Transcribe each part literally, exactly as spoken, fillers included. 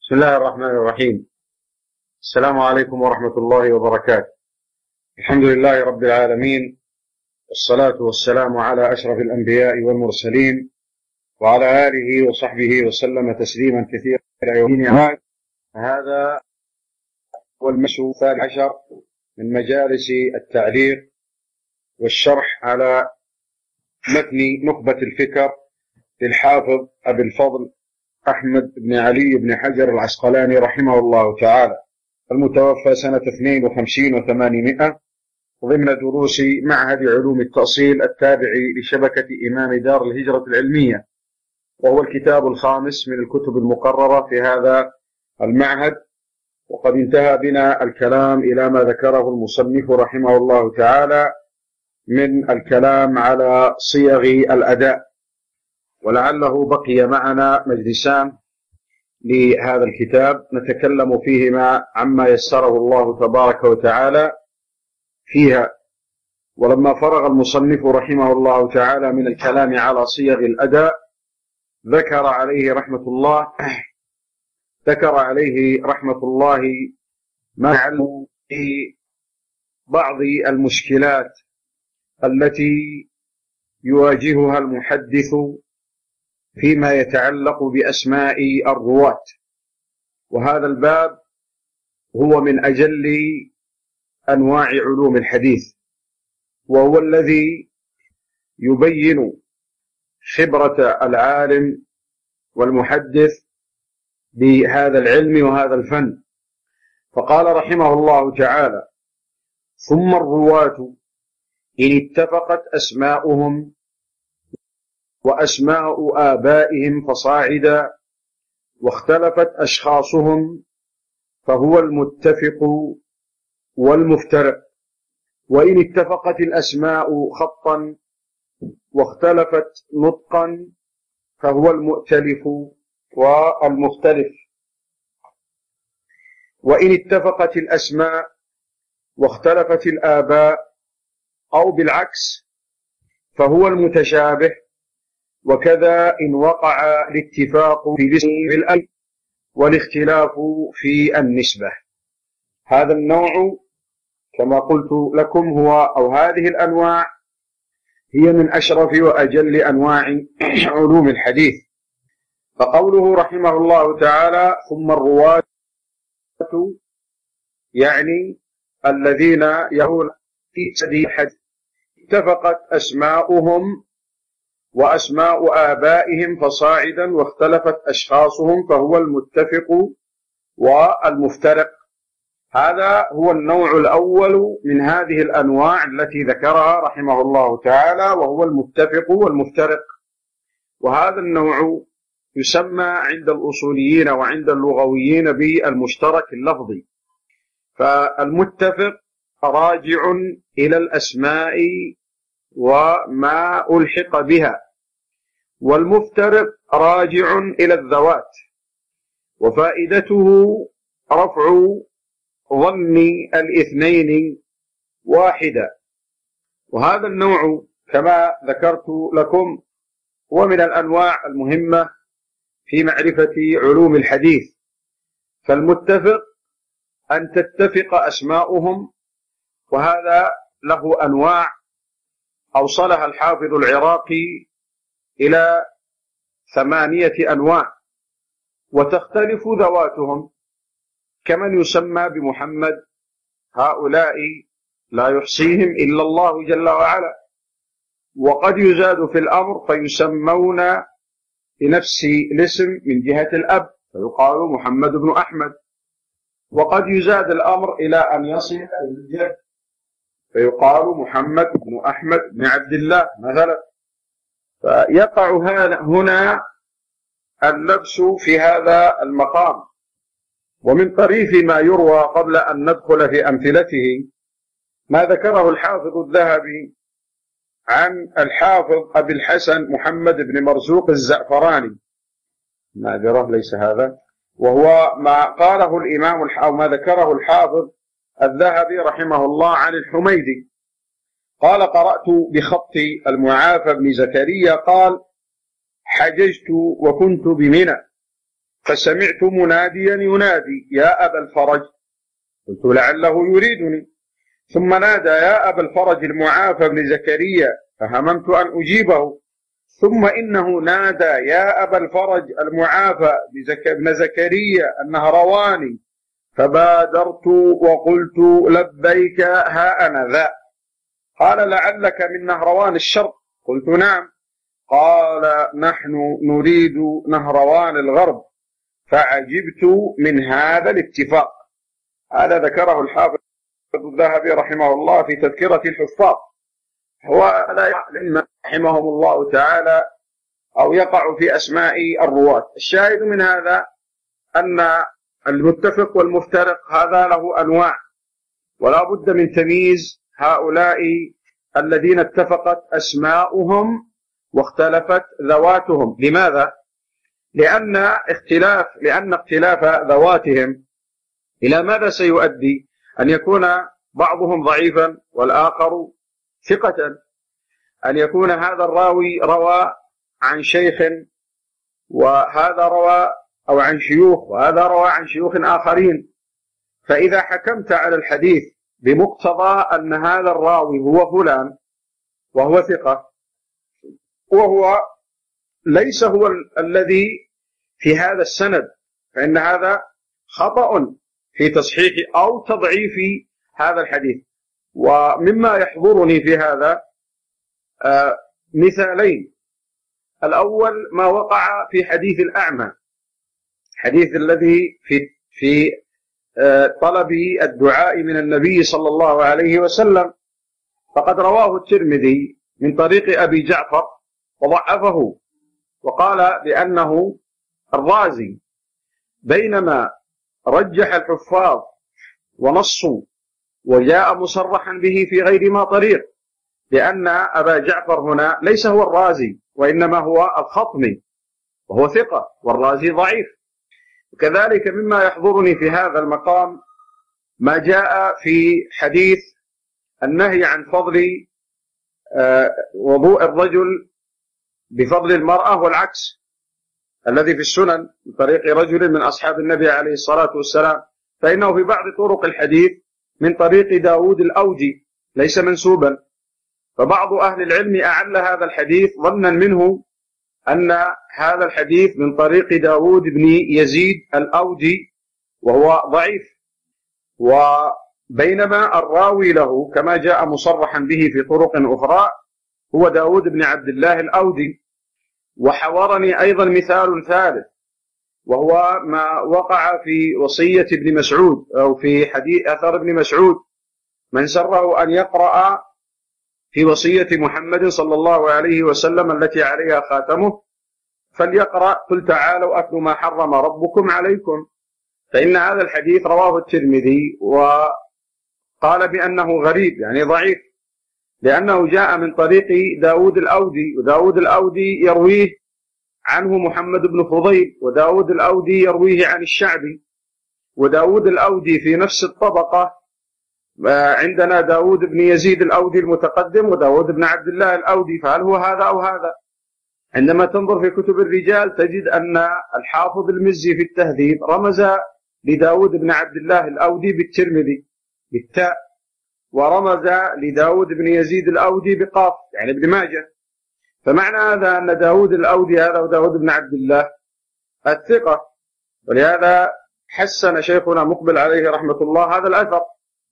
بسم الله الرحمن الرحيم. السلام عليكم ورحمة الله وبركاته. الحمد لله رب العالمين، والصلاة والسلام على أشرف الأنبياء والمرسلين وعلى آله وصحبه وسلم تسليما كثيرا إلى يوم الدين. هذا هو المجلس الثالث عشر من مجالس التعليق والشرح على متن نخبة الفكر للحافظ أبي الفضل أحمد بن علي بن حجر العسقلاني رحمه الله تعالى، المتوفى سنة اثنين وخمسين وثمانمائة، ضمن دروس معهد علوم التأصيل التابع لشبكة إمام دار الهجرة العلمية، وهو الكتاب الخامس من الكتب المقررة في هذا المعهد. وقد انتهى بنا الكلام إلى ما ذكره المصنف رحمه الله تعالى من الكلام على صيغ الأداء، ولعله بقي معنا مجلسان لهذا الكتاب نتكلم فيهما عما يسره الله تبارك وتعالى فيها. ولما فرغ المصنف رحمه الله تعالى من الكلام على صيغ الأداء ذكر عليه رحمة الله ذكر عليه رحمة الله ما يعلم في بعض المشكلات التي يواجهها المحدث فيما يتعلق بأسماء الرواة، وهذا الباب هو من أجل أنواع علوم الحديث، وهو الذي يبين خبرة العالم والمحدث بهذا العلم وهذا الفن. فقال رحمه الله تعالى: ثم الرواة إن اتفقت أسماؤهم وأسماء آبائهم فصاعدا، واختلفت أشخاصهم، فهو المتفق والمفترق. وإن اتفقت الأسماء خطا واختلفت نطقا، فهو المؤتلف والمختلف. وإن اتفقت الأسماء واختلفت الآباء أو بالعكس، فهو المتشابه. وكذا إن وقع الاتفاق في الاسم بالألف والاختلاف في النسبة. هذا النوع كما قلت لكم هو أو هذه الأنواع هي من أشرف وأجل أنواع علوم الحديث. فقوله رحمه الله تعالى: ثم الرواة، يعني الذين يرون في سبيل الحديث اتفقت أسماؤهم وأسماء آبائهم فصاعدا واختلفت أشخاصهم، فهو المتفق والمفترق. هذا هو النوع الأول من هذه الأنواع التي ذكرها رحمه الله تعالى، وهو المتفق والمفترق. وهذا النوع يسمى عند الأصوليين وعند اللغويين بالمشترك اللفظي. فالمتفق راجع إلى الأسماء وما ألحق بها، والمفترق راجع إلى الذوات، وفائدته رفع ظن الاثنين واحدا. وهذا النوع كما ذكرت لكم هو من الأنواع المهمة في معرفة علوم الحديث. فالمتفق أن تتفق أسماؤهم، وهذا له أنواع أوصلها الحافظ العراقي إلى ثمانية أنواع، وتختلف ذواتهم، كمن يسمى بمحمد، هؤلاء لا يحصيهم إلا الله جل وعلا. وقد يزاد في الأمر فيسمون بنفس الاسم من جهة الأب، فيقال محمد بن أحمد. وقد يزاد الأمر إلى أن يصل إلى الجد، فيقال محمد بن أحمد بن عبد الله مثلا. فيقع هنا اللبس في هذا المقام. ومن طريف ما يروى قبل أن ندخل في أمثلته ما ذكره الحافظ الذهبي عن الحافظ أبي الحسن محمد بن مرزوق الزعفراني، نادره ليس هذا، وهو ما قاله الإمام أو ما ذكره الحافظ الذهبي رحمه الله عن الحميدي. قال: قرأت بخط المعافى بن زكريا قال: حججت وكنت بمنى، فسمعت مناديا ينادي يا أبا الفرج، قلت لعله يريدني، ثم نادى يا أبا الفرج المعافى بن زكريا، فهممت أن أجيبه، ثم إنه نادى يا أبا الفرج المعافى بن زكريا النهرواني، فبادرت وقلت لبيك ها أنا ذا. قال لعلك من نهروان الشرق؟ قلت نعم. قال نحن نريد نهروان الغرب، فعجبت من هذا الاتفاق. هذا ذكره الحافظ الذهبي رحمه الله في تذكرة الحفاظ. هو لا يعلم رحمهم الله تعالى أو يقع في أسماء الرواة. الشاهد من هذا أن المتفق والمفترق هذا له أنواع، ولا بد من تمييز هؤلاء الذين اتفقت أسماؤهم واختلفت ذواتهم. لماذا؟ لأن اختلاف لأن اختلاف ذواتهم إلى ماذا سيؤدي؟ أن يكون بعضهم ضعيفا والآخر ثقة، أن يكون هذا الراوي روى عن شيخ وهذا روى أو عن شيوخ وهذا روى عن شيوخ آخرين. فإذا حكمت على الحديث بمقتضى أن هذا الراوي هو فلان وهو ثقة وهو ليس هو ال الذي في هذا السند، فإن هذا خطأ في تصحيح أو تضعيف هذا الحديث. ومما يحضرني في هذا آه مثالين. الأول ما وقع في حديث الأعمى، حديث الذي في في آه طلب الدعاء من النبي صلى الله عليه وسلم، فقد رواه الترمذي من طريق أبي جعفر وضعفه وقال بأنه الرازي، بينما رجح الحفاظ ونصوا وجاء مصرحا به في غير ما طريق، لأن أبا جعفر هنا ليس هو الرازي وإنما هو الخطمي وهو ثقة والرازي ضعيف. وكذلك مما يحضرني في هذا المقام ما جاء في حديث النهي عن فضل وضوء الرجل بفضل المرأة والعكس، الذي في السنن من طريق رجل من أصحاب النبي عليه الصلاة والسلام، فإنه في بعض طرق الحديث من طريق داود الأوجي ليس منسوبا. فبعض أهل العلم أعل هذا الحديث ظنا منه أن هذا الحديث من طريق داود بن يزيد الأوجي وهو ضعيف، وبينما الراوي له كما جاء مصرحا به في طرق أخرى هو داود بن عبد الله الأودي. وحورني أيضا مثال ثالث، وهو ما وقع في وصية ابن مسعود أو في حديث أثر ابن مسعود: من سره أن يقرأ في وصية محمد صلى الله عليه وسلم التي عليها خاتمه فليقرأ قل تعالوا أتل ما حرم ربكم عليكم. فإن هذا الحديث رواه الترمذي وقال بأنه غريب يعني ضعيف، لأنه جاء من طريق داود الأودي، وداود الأودي يرويه عنه محمد بن فضيل، وداود الأودي يرويه عن الشعبي، وداود الأودي في نفس الطبقة عندنا داود بن يزيد الأودي المتقدم وداود بن عبد الله الأودي، فهل هو هذا أو هذا؟ عندما تنظر في كتب الرجال تجد أن الحافظ المزي في التهذيب رمز لداود بن عبد الله الأودي بالترمذي بالتاء، ورمز لداود بن يزيد الأودي بقاف يعني ابن ماجه. فمعنى هذا أن داود الأودي هذا وداود بن عبد الله الثقة، ولهذا حسن شيخنا مقبل عليه رحمة الله هذا الأثر.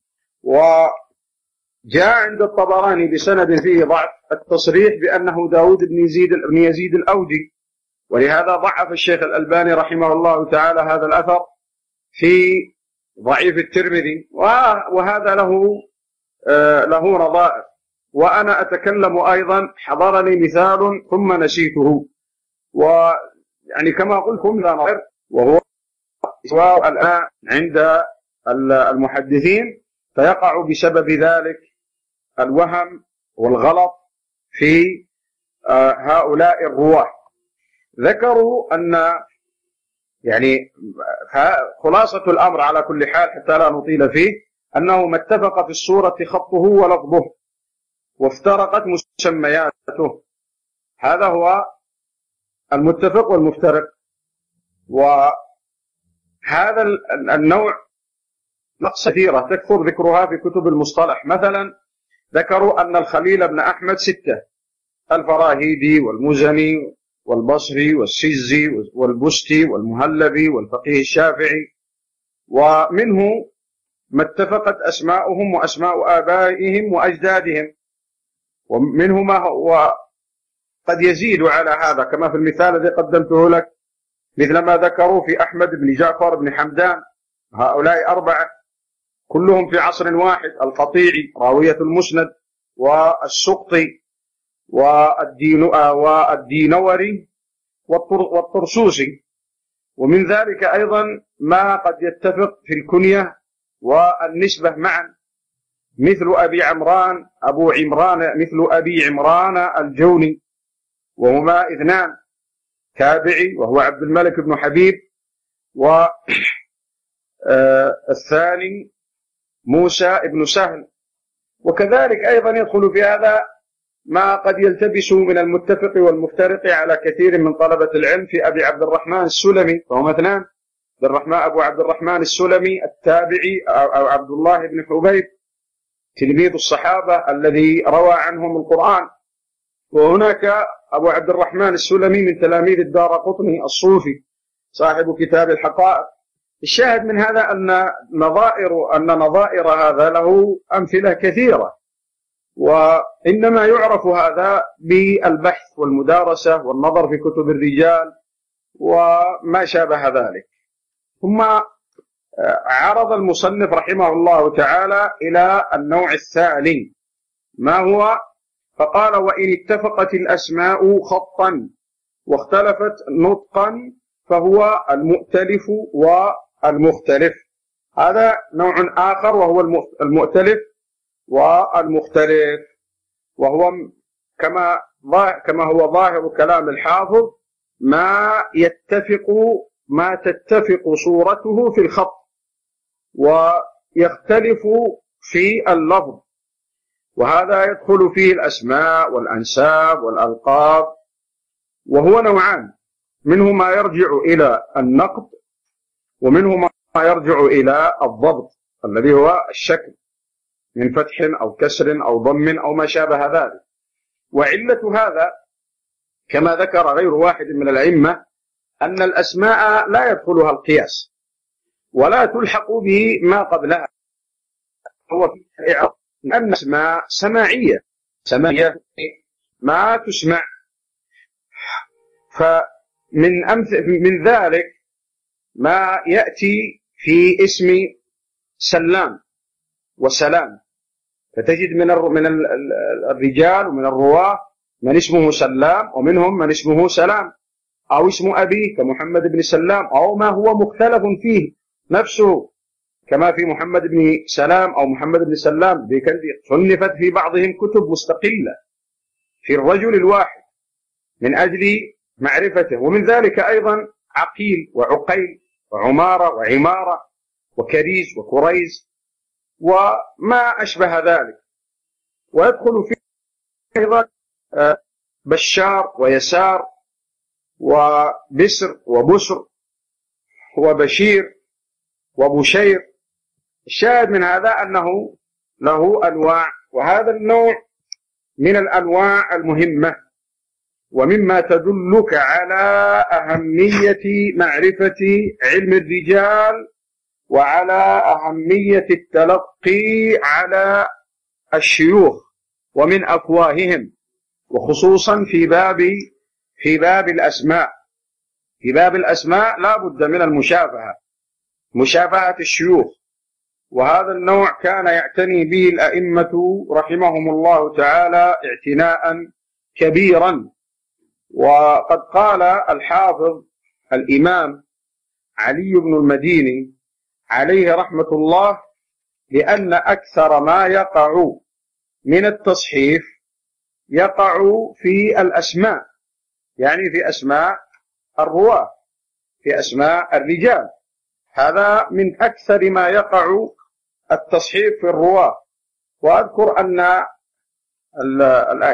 وجاء عند الطبراني بسند فيه ضعف التصريح بأنه داود بن يزيد, بن يزيد الأودي، ولهذا ضعف الشيخ الألباني رحمه الله تعالى هذا الأثر في ضعيف الترمذي، وهذا له له نظائر. وأنا أتكلم أيضا حضرني مثال ثم نسيته، ويعني كما قلتم لا نظر، وهو سواء الآن عند المحدثين فيقع بسبب ذلك الوهم والغلط في هؤلاء الرواة. ذكروا أن يعني خلاصة الأمر على كل حال حتى لا نطيل فيه أنه ما اتفق في الصورة خطه ولفظه وافترقت مسمياته، هذا هو المتفق والمفترق. وهذا النوع نقص كثيرة تكثر ذكرها في كتب المصطلح. مثلا ذكروا أن الخليل بن أحمد ستة: الفراهيدي والمزني والبصري والسجزي والبستي والمهلبي والفقيه الشافعي، ومنه ما اتفقت أسماؤهم وأسماء آبائهم وأجدادهم، ومنه ما هو قد يزيد على هذا، كما في المثال الذي قدمته لك، مثل ما ذكروا في أحمد بن جعفر بن حمدان. هؤلاء أربعة كلهم في عصر واحد: القطيعي راوية المسند، والسقطي، والدينوري، والطرسوسي. ومن ذلك أيضا ما قد يتفق في الكنية والنسبة معا، مثل أبي عمران أبو عمران مثل أبي عمران الجوني، وهما اثنان: تابعي وهو عبد الملك بن حبيب، والثاني موسى بن سهل. وكذلك أيضا يدخل في هذا ما قد يلتبس من المتفق والمفترق على كثير من طلبة العلم في أبي عبد الرحمن السلمي، فهم اثنان: عبد الرحمن أبو عبد الرحمن السلمي التابعي، أو عبد الله بن حبيب تلميذ الصحابة الذي روى عنهم القرآن، وهناك أبو عبد الرحمن السلمي من تلاميذ الدارقطني الصوفي صاحب كتاب الحقائق. الشاهد من هذا أن نظائر أن نظائر هذا له أمثلة كثيرة، وإنما يعرف هذا بالبحث والمدارسة والنظر في كتب الرجال وما شابه ذلك. ثم عرض المصنف رحمه الله تعالى إلى النوع الثاني، ما هو؟ فقال: وإن اتفقت الأسماء خطا واختلفت نطقا فهو المؤتلف والمختلف. هذا نوع آخر وهو المؤتلف والمختلف، وهو كما كما هو ظاهر كلام الحافظ ما يتفق ما تتفق صورته في الخط ويختلف في اللفظ، وهذا يدخل فيه الأسماء والأنساب والألقاب، وهو نوعان: منه ما يرجع إلى النقد، ومنه ما يرجع إلى الضبط الذي هو الشكل من فتح أو كسر أو ضم أو ما شابه ذلك. وعلة هذا كما ذكر غير واحد من الأئمة أن الأسماء لا يدخلها القياس ولا تلحق به ما قبلها، هو في الإعراب أن الأسماء سماعية سماعية ما تسمع. فمن أمثل من ذلك ما يأتي في اسم سلام وسلام، فتجد من من الرجال ومن الرواة من اسمه سلام، ومنهم من اسمه سلام، أو اسم أبيه كمحمد بن سلام، أو ما هو مختلف فيه نفسه كما في محمد بن سلام أو محمد بن سلام، صنفت في بعضهم كتب مستقلة في الرجل الواحد من أجل معرفته. ومن ذلك أيضا عقيل وعقيل وعمارة وعمارة وكريز وكريز وما أشبه ذلك. ويدخل فيه أيضا بشار ويسار وبسر وبسر وبشير وبشير. الشاهد من هذا أنه له أنواع، وهذا النوع من الأنواع المهمة، ومما تدلك على أهمية معرفة علم الرجال وعلى أهمية التلقي على الشيوخ ومن أفواههم، وخصوصا في باب في باب الأسماء. في باب الأسماء لا بد من المشافهة، مشافهة الشيوخ، وهذا النوع كان يعتني به الأئمة رحمهم الله تعالى اعتناء كبيرا. وقد قال الحافظ الإمام علي بن المديني عليه رحمة الله: لأن أكثر ما يقع من التصحيف يقع في الأسماء، يعني في أسماء الرواة، في أسماء الرجال. هذا من أكثر ما يقع التصحيف في الرواة. وأذكر أن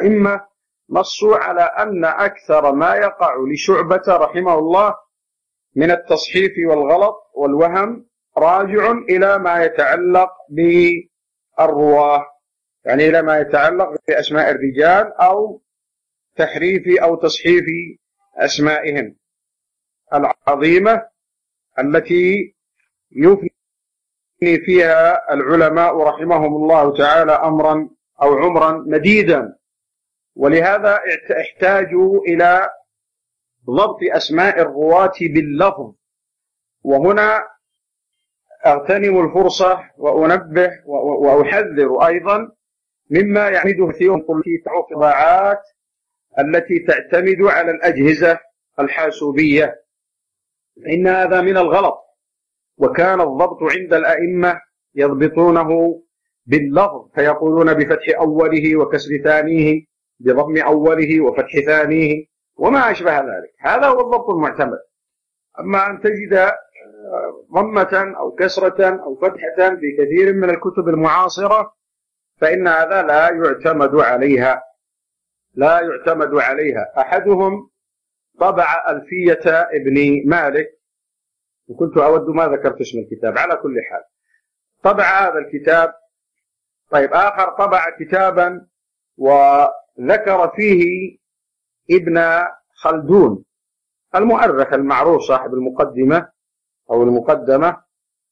الأئمة نصوا على أن أكثر ما يقع لشعبة رحمه الله من التصحيف والغلط والوهم راجع إلى ما يتعلق بالرواة، يعني إلى ما يتعلق بأسماء الرجال أو تحريف أو تصحيف أسمائهم العظيمة التي يفني فيها العلماء رحمهم الله تعالى أمرا أو عمرا مديدا. ولهذا احتاجوا إلى ضبط أسماء الرواة باللفظ. وهنا أغتنم الفرصة وأنبه وأحذر أيضا مما يعمده كثير في الطباعات التي تعتمد على الأجهزة الحاسوبية، إن هذا من الغلط. وكان الضبط عند الأئمة يضبطونه باللفظ، فيقولون بفتح أوله وكسر ثانيه، بضم أوله وفتح ثانيه وما أشبه ذلك. هذا هو الضبط المعتمد. أما أن تجد ضمة أو كسرة أو فتحة في كثير من الكتب المعاصرة فإن هذا لا يعتمد عليها لا يعتمد عليها. أحدهم طبع ألفية ابن مالك، وكنت أود ما ذكرت اسم الكتاب، على كل حال طبع هذا الكتاب. طيب آخر طبع كتابا وذكر فيه ابن خلدون المؤرخ المعروف صاحب المقدمة أو المقدمة،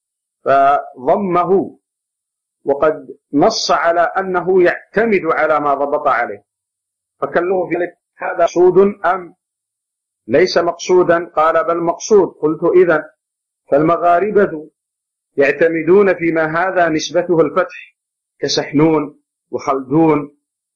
فضمه وقد نص على أنه يعتمد على ما ضبط عليه. فكلمه في ذلك هذا مقصود أم ليس مقصودا؟ قال بل مقصود. قلت إذن فالمغاربة يعتمدون فيما هذا نسبته الفتح كسحنون وخلدون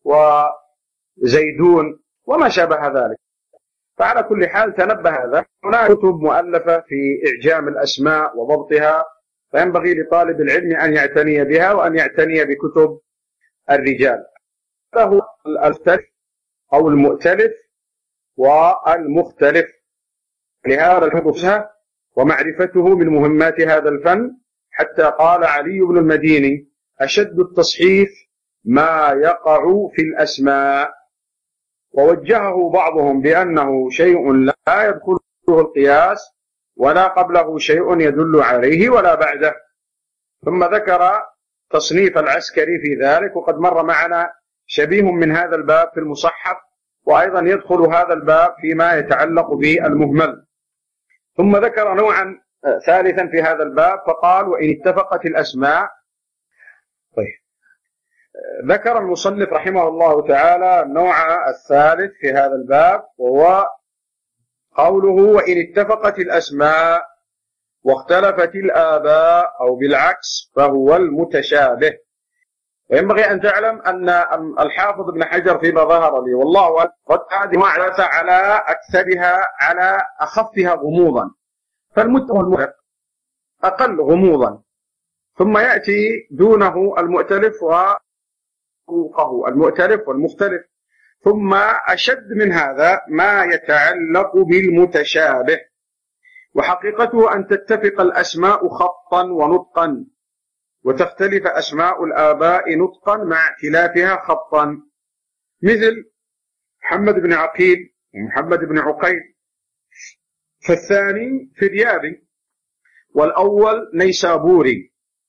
وزيدون وما شابه ذلك. فعلى كل حال تنبه هذا. هناك كتب مؤلفة في إعجام الأسماء وضبطها، فينبغي لطالب العلم أن يعتني بها وأن يعتني بكتب الرجال. هذا هو المختلف أو المؤتلف والمختلف. لهذا الحفظ ومعرفته من مهمات هذا الفن، حتى قال علي بن المديني أشد التصحيف ما يقع في الأسماء. ووجهه بعضهم بأنه شيء لا يدخله القياس ولا قبله شيء يدل عليه ولا بعده. ثم ذكر تصنيف العسكري في ذلك، وقد مر معنا شبيه من هذا الباب في المصحف، وأيضا يدخل هذا الباب فيما يتعلق بالمهمل. ثم ذكر نوعا ثالثا في هذا الباب فقال وإن اتفقت الأسماء. طيب ذكر المصنف رحمه الله تعالى النوع الثالث في هذا الباب، وهو قوله وإن اتفقت الأسماء واختلفت الآباء أو بالعكس فهو المتشابه. وينبغي أن تعلم أن الحافظ ابن حجر فيما ظهر لي والله قد هذه معرفة على أكثرها على أخفها غموضا، فالمتفق أقل غموضا، ثم يأتي دونه المؤتلف وفوقه المؤتلف والمختلف، ثم أشد من هذا ما يتعلق بالمتشابه. وحقيقته أن تتفق الأسماء خطا ونطقا، وتختلف أسماء الآباء نطقا مع اختلافها خطا، مثل محمد بن عقيل ومحمد بن عقيل، فالثاني فريابي والأول نيسابوري.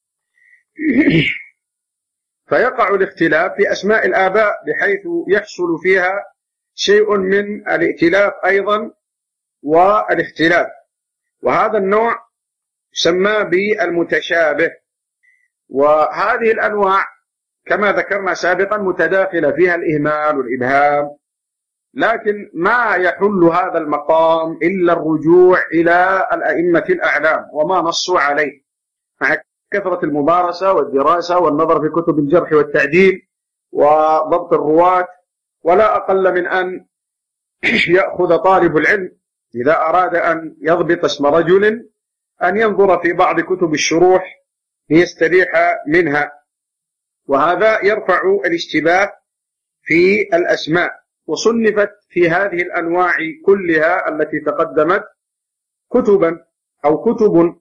فيقع الاختلاف في أسماء الآباء بحيث يحصل فيها شيء من الائتلاف أيضا والاختلاف، وهذا النوع يسمى بالمتشابه. وهذه الأنواع كما ذكرنا سابقا متداخلة فيها الإهمال والإبهام، لكن ما يحل هذا المقام إلا الرجوع إلى الأئمة الأعلام وما نصوا عليه، مع كثرة الممارسة والدراسة والنظر في كتب الجرح والتعديل وضبط الرواة. ولا أقل من أن يأخذ طالب العلم إذا أراد أن يضبط اسم رجل أن ينظر في بعض كتب الشروح ليستريح منها، وهذا يرفع الاشتباه في الأسماء. وصنفت في هذه الأنواع كلها التي تقدمت كتبا أو كتب.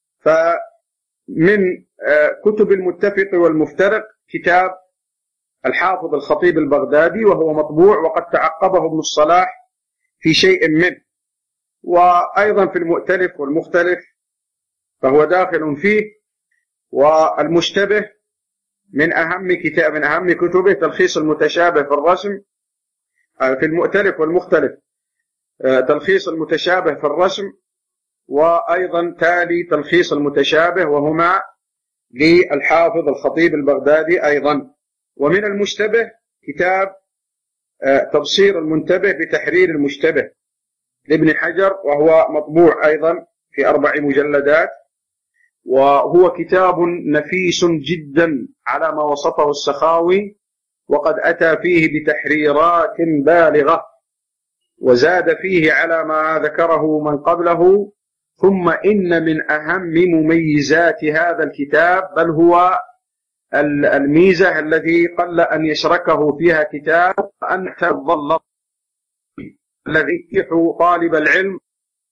فمن كتب المتفق والمفترق كتاب الحافظ الخطيب البغدادي، وهو مطبوع وقد تعقبه ابن الصلاح في شيء منه، وأيضا في المؤتلف والمختلف فهو داخل فيه. والمشتبه من أهم كتاب من أهم كتبه تلخيص المتشابه في الرسم في المؤتلف والمختلف، تلخيص المتشابه في الرسم، وأيضا تالي تلخيص المتشابه، وهما للحافظ الخطيب البغدادي أيضا. ومن المشتبه كتاب تبصير المنتبه بتحرير المشتبه لابن حجر، وهو مطبوع أيضا في أربع مجلدات، وهو كتاب نفيس جدا على ما وصفه السخاوي، وقد أتى فيه بتحريرات بالغة وزاد فيه على ما ذكره من قبله. ثم إن من أهم مميزات هذا الكتاب، بل هو الميزة التي قل أن يشركه فيها كتاب، أن تظل الذي يحو طالب العلم،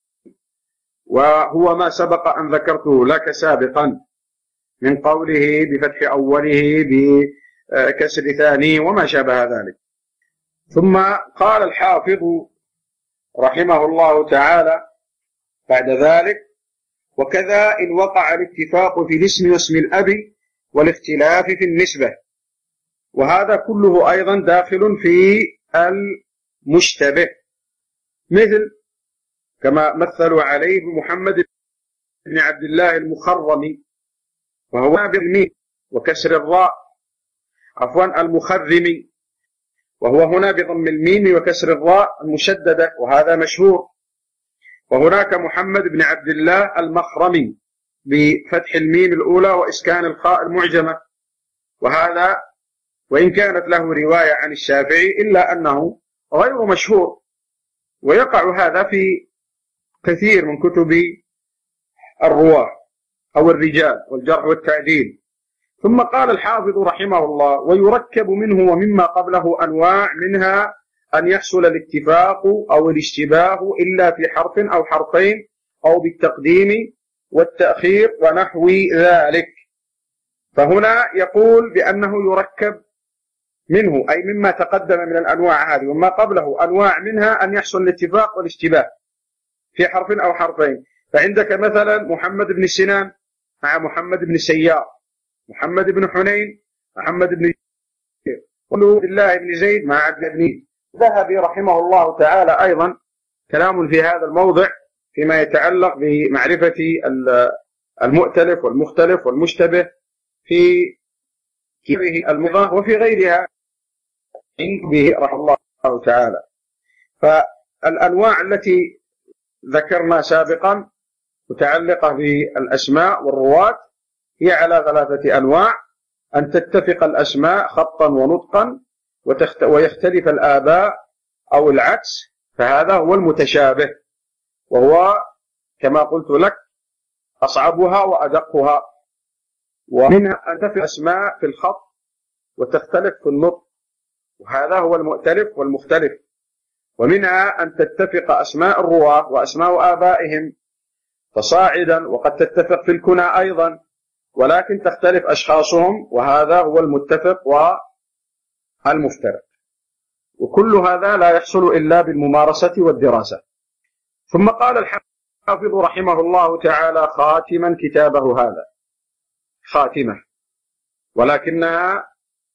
وهو ما سبق أن ذكرته لك سابقا من قوله بفتح أوله بكسر ثانيه وما شابه ذلك. ثم قال الحافظ رحمه الله تعالى بعد ذلك: وكذا إن وقع الاتفاق في الاسم واسم الأب والاختلاف في النسبة. وهذا كله أيضا داخل في المشتبه، مثل كما مثلوا عليه بمحمد بن عبد الله المخرمي، وهو بالميم وكسر الراء، عفوا المخرمي، وهو هنا بضم الميم وكسر الراء المشددة، وهذا مشهور. وهناك محمد بن عبد الله المخرمي بفتح الميم الأولى وإسكان الخاء المعجمة، وهذا وإن كانت له رواية عن الشافعي إلا أنه غير مشهور، ويقع هذا في كثير من كتب الرواة أو الرجال والجرح والتعديل. ثم قال الحافظ رحمه الله: ويركب منه ومما قبله أنواع، منها أن يحصل الاتفاق أو الاشتباه إلا في حرف أو حرفين أو بالتقديم والتأخير ونحو ذلك. فهنا يقول بأنه يركب منه، أي مما تقدم من الأنواع هذه وما قبله أنواع، منها أن يحصل الاتفاق والاشتباه في حرف أو حرفين. فعندك مثلا محمد بن سنان مع محمد بن سيار، محمد بن حنين، محمد بن عبد الله بن زيد مع عبد بن ذهبي رحمه الله تعالى. أيضا كلام في هذا الموضع فيما يتعلق بمعرفة المؤتلف والمختلف والمشتبه في كتابه المضاف وفي غيرها به رحمه الله تعالى. فالأنواع التي ذكرنا سابقا متعلقة بالأسماء والرواة هي على ثلاثة أنواع: أن تتفق الأسماء خطا ونطقا ويختلف الآباء أو العكس، فهذا هو المتشابه، وهو كما قلت لك أصعبها وأدقها. ومنها أن تتفق الأسماء في الخط وتختلف في النطق، وهذا هو المؤتلف والمختلف. ومنها أن تتفق أسماء الرواة وأسماء آبائهم فصاعدا، وقد تتفق في الكنى أيضا ولكن تختلف أشخاصهم، وهذا هو المتفق والمفترق. وكل هذا لا يحصل إلا بالممارسة والدراسة. ثم قال الحافظ رحمه الله تعالى خاتما كتابه هذا، خاتمة، ولكنها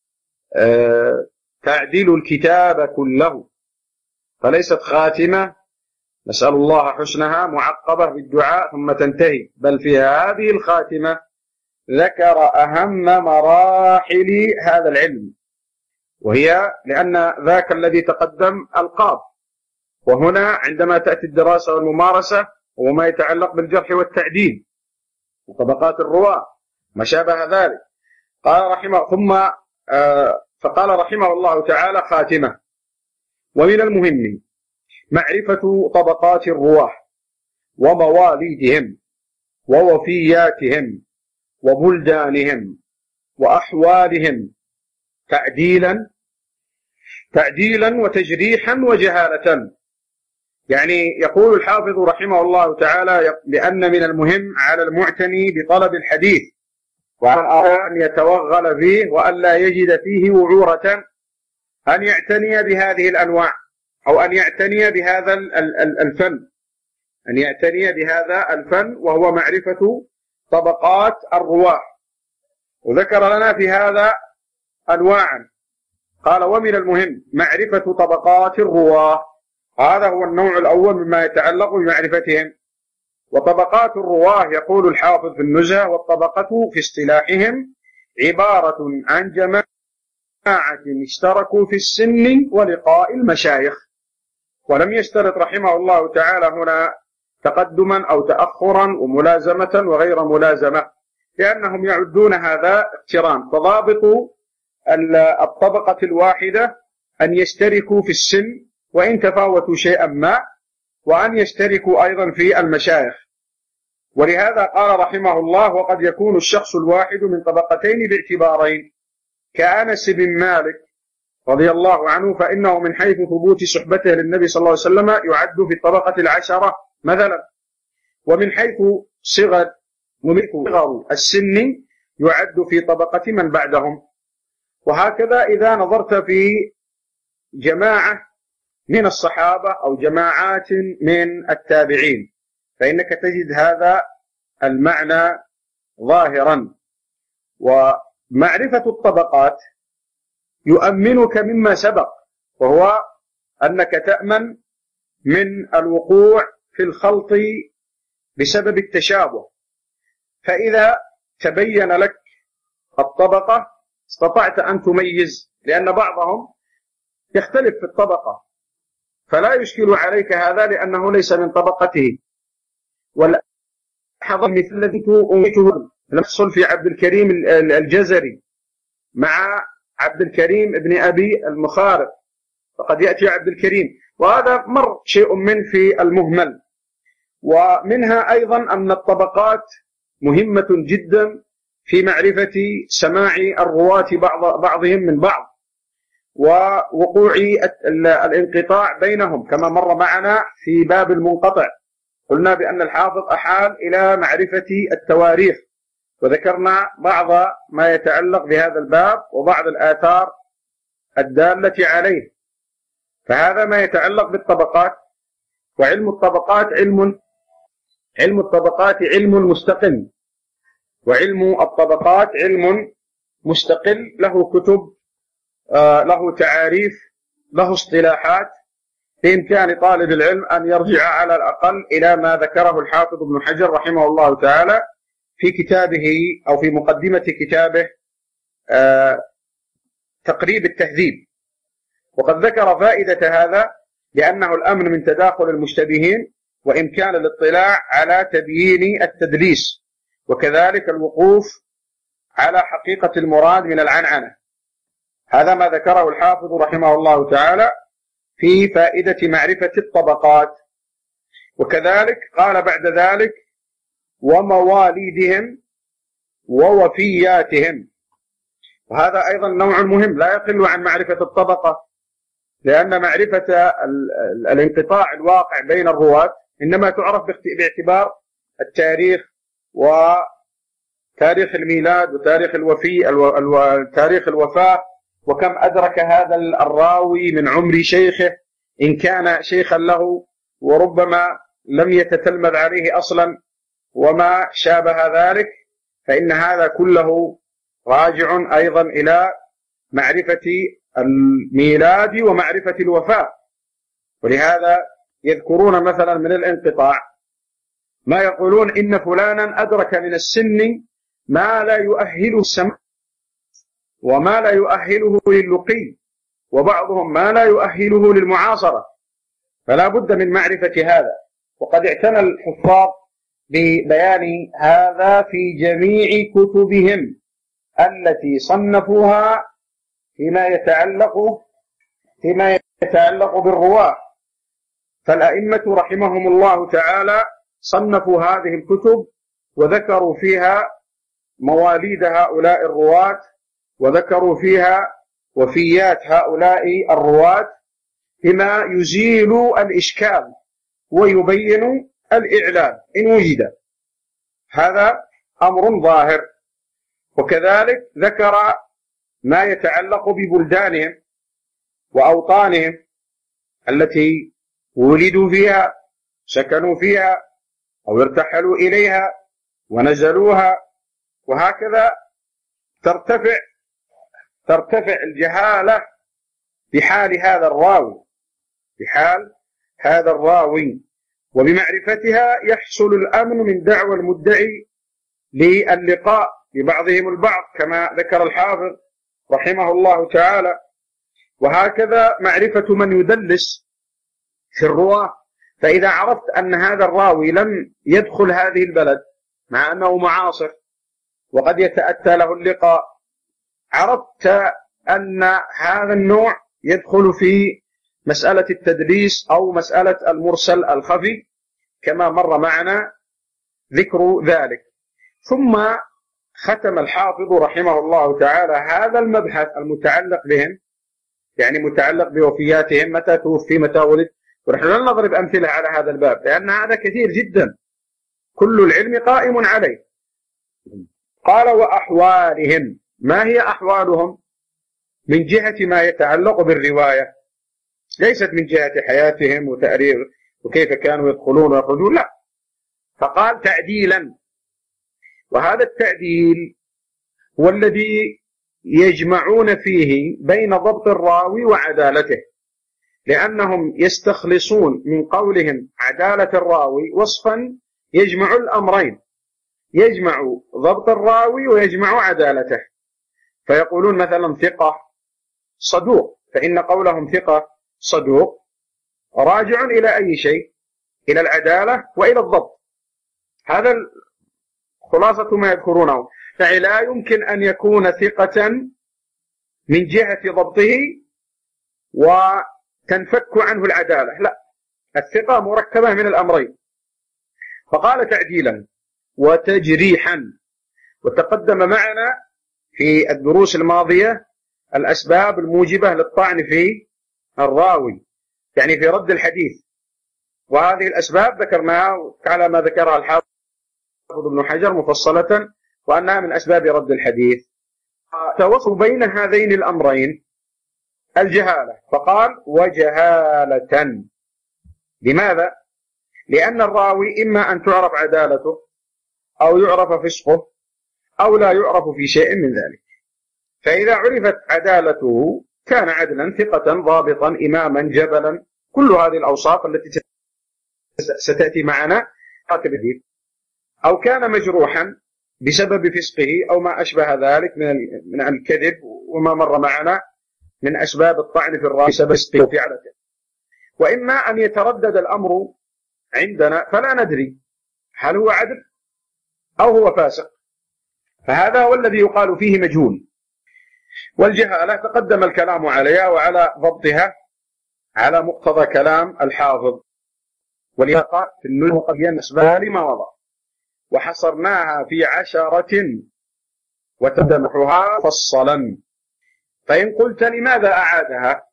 تعديل الكتاب كله، فليست خاتمة نسأل الله حسنها معقبة بالدعاء ثم تنتهي، بل في هذه الخاتمة ذكر أهم مراحل هذا العلم، وهي لأن ذاك الذي تقدم القاب، وهنا عندما تأتي الدراسة والممارسة وما يتعلق بالجرح والتعديل وطبقات الرواة ما شابه ذلك. قال رحمه ثم آه فقال رحمه الله تعالى خاتمة: ومن المهم معرفة طبقات الرواة ومواليدهم ووفياتهم وبلدانهم وأحوالهم تعديلا تعديلا وتجريحا وجهالة. يعني يقول الحافظ رحمه الله تعالى بأن من المهم على المعتني بطلب الحديث وأن أن يتوغل فيه وأن لا يجد فيه وعورة أن يعتني بهذه الأنواع أو أن يعتني بهذا الفن أن يعتني بهذا الفن، وهو معرفة طبقات الرواة. وذكر لنا في هذا أنواعا، قال: ومن المهم معرفة طبقات الرواة. هذا هو النوع الأول مما يتعلق بمعرفتهم. وطبقات الرواة يقول الحافظ في النزهة: والطبقة في اصطلاحهم عبارة عن جماعة اشتركوا في السن ولقاء المشايخ. ولم يشترط رحمه الله تعالى هنا تقدما أو تأخرا وملازمة وغير ملازمة، لأنهم يعدون هذا اقتران. فضابط الطبقة الواحدة أن يشتركوا في السن وإن تفاوتوا شيئا ما، وأن يشتركوا أيضا في المشايخ. ولهذا قال رحمه الله: وقد يكون الشخص الواحد من طبقتين باعتبارين، كأنس بن مالك رضي الله عنه، فإنه من حيث ثبوت صحبته للنبي صلى الله عليه وسلم يعد في الطبقة العشرة مثلا، ومن حيث صغر السن يعد في طبقة من بعدهم. وهكذا إذا نظرت في جماعة من الصحابة أو جماعات من التابعين فإنك تجد هذا المعنى ظاهرا. ومعرفة الطبقات يؤمنك مما سبق، وهو أنك تأمن من الوقوع في الخلط بسبب التشابه. فإذا تبين لك الطبقة استطعت أن تميز، لأن بعضهم يختلف في الطبقة فلا يشكل عليك هذا لأنه ليس من طبقته. والحظ مثل الذي أميته نفصل في عبد الكريم الجزري مع عبد الكريم ابن أبي المخارق، فقد يأتي عبد الكريم، وهذا مر شيء من في المهمل. ومنها أيضا أن الطبقات مهمة جدا في معرفة سماع الرواة بعض بعضهم من بعض، ووقوع الانقطاع بينهم، كما مر معنا في باب المنقطع. قلنا بأن الحافظ أحال إلى معرفة التواريخ، وذكرنا بعض ما يتعلق بهذا الباب وبعض الآثار الدالة عليه. فهذا ما يتعلق بالطبقات. وعلم الطبقات علم علم الطبقات علم مستقل، وعلم الطبقات علم مستقل له كتب، آه له تعاريف، له اصطلاحات. بإمكان طالب العلم أن يرجع على الأقل إلى ما ذكره الحافظ ابن حجر رحمه الله تعالى في كتابه أو في مقدمة كتابه آه تقريب التهذيب. وقد ذكر فائدة هذا لأنه الأمن من تداخل المشتبهين، وإمكان الاطلاع على تبيين التدليس، وكذلك الوقوف على حقيقة المراد من العنعنة. هذا ما ذكره الحافظ رحمه الله تعالى في فائدة معرفة الطبقات. وكذلك قال بعد ذلك: ومواليدهم ووفياتهم. وهذا أيضا نوع مهم لا يقل عن معرفة الطبقة، لأن معرفة الانقطاع الواقع بين الرواة إنما تعرف باعتبار التاريخ وتاريخ الميلاد وتاريخ الوفي تاريخ الوفاة، وكم أدرك هذا الراوي من عمر شيخه إن كان شيخا له، وربما لم يتتلمذ عليه أصلا، وما شابه ذلك. فإن هذا كله راجع أيضا إلى معرفة الميلاد ومعرفة الوفاة. ولهذا يذكرون مثلا من الانقطاع ما يقولون إن فلانا أدرك من السن ما لا يؤهله السمع وما لا يؤهله للقي، وبعضهم ما لا يؤهله للمعاصرة. فلا بد من معرفة هذا. وقد اعتنى الحفاظ ببيان هذا في جميع كتبهم التي صنفوها فيما يتعلق فيما يتعلق بالرواة. فالأئمة رحمهم الله تعالى صنفوا هذه الكتب وذكروا فيها مواليد هؤلاء الرواة، وذكروا فيها وفيات هؤلاء الرواة بما يزيل الإشكال ويبين الإعلان إن وجد. هذا أمر ظاهر. وكذلك ذكر ما يتعلق سكنوا فيها أو ارتحلوا إليها ونزلوها، وهكذا ترتفع ترتفع الجهالة بحال هذا الراوي بحال هذا الراوي وبمعرفتها يحصل الأمن من دعوى المدعي للقاء ببعضهم البعض كما ذكر الحافظ رحمه الله تعالى. وهكذا معرفة من يدلس في الرواة، فإذا عرفت أن هذا الراوي لم يدخل هذه البلد مع أنه معاصر وقد يتأتى له اللقاء، عرفت أن هذا النوع يدخل في مسألة التدليس أو مسألة المرسل الخفي كما مر معنا ذكر ذلك. ثم ختم الحافظ رحمه الله تعالى هذا المبحث المتعلق بهم، يعني متعلق بوفياتهم، متى توفي متى ولد، ونحن لن نضرب أمثلة على هذا الباب لأن هذا كثير جدا كل العلم قائم عليه. قال وأحوالهم، ما هي أحوالهم؟ من جهة ما يتعلق بالرواية، ليست من جهة حياتهم وتأريخ وكيف كانوا يدخلون ويخرجون، لا. فقال تعديلا، وهذا التعديل هو الذي يجمعون فيه بين ضبط الراوي وعدالته، لأنهم يستخلصون من قولهم عدالة الراوي وصفا يجمع الأمرين، يجمع ضبط الراوي ويجمع عدالته. فيقولون مثلا ثقة صدوق، فإن قولهم ثقة صدوق راجع إلى أي شيء؟ إلى العدالة وإلى الضبط. هذا خلاصة ما يذكرونه. فلا يمكن أن يكون ثقة من جهة ضبطه وتنفك عنه العدالة، لا، الثقة مركبة من الأمرين. فقال تعديلا وتجريحا. وتقدم معنا في الدروس الماضية الأسباب الموجبة للطعن في الراوي، يعني في رد الحديث، وهذه الأسباب ذكرناها على ما ذكرها الحافظ ابن حجر مفصلة، وأنها من أسباب رد الحديث. توصل بين هذين الأمرين الجهالة، فقال وجهالة. لماذا؟ لأن الراوي إما أن تعرف عدالته أو يعرف فسقه أو لا يعرف في شيء من ذلك. فإذا عرفت عدالته كان عدلا ثقة ضابطا إماما جبلا، كل هذه الأوصاف التي ستأتي معنا. أو كان مجروحا بسبب فسقه أو ما أشبه ذلك من الكذب وما مر معنا من أسباب الطعن في الراوي بسبب فسقه في عدالته. وإما أن يتردد الأمر عندنا فلا ندري هل هو عدل أو هو فاسق، فهذا هو الذي يقال فيه مجهول. والجهالة تقدم الكلام عليها وعلى ضبطها على مقتضى كلام الحافظ، ولهذا في النزهة قد ينسبها لما وضع، وحصرناها في عشرة وتدمحها فصلا. فإن قلت لماذا أعادها؟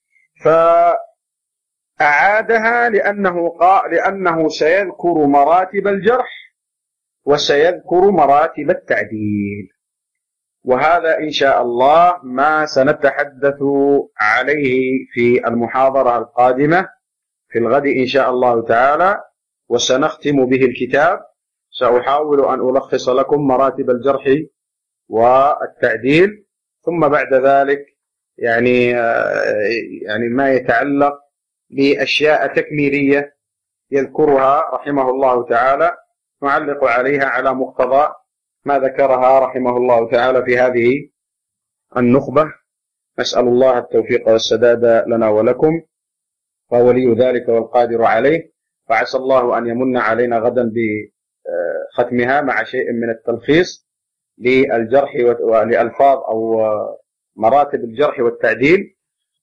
فأعادها لأنه قال لأنه سيذكر مراتب الجرح وسيذكر مراتب التعديل، وهذا إن شاء الله ما سنتحدث عليه في المحاضرة القادمة في الغد إن شاء الله تعالى، وسنختم به الكتاب. سأحاول أن ألخص لكم مراتب الجرح والتعديل، ثم بعد ذلك يعني يعني ما يتعلق بأشياء تكميلية يذكرها رحمه الله تعالى، نعلق عليها على مقتضى ما ذكرها رحمه الله تعالى في هذه النخبة. نسأل الله التوفيق والسداد لنا ولكم، وولي ذلك والقادر عليه، فعسى الله أن يمن علينا غدا بختمها مع شيء من التلخيص للجرح ولألفاظ أو مراتب الجرح والتعديل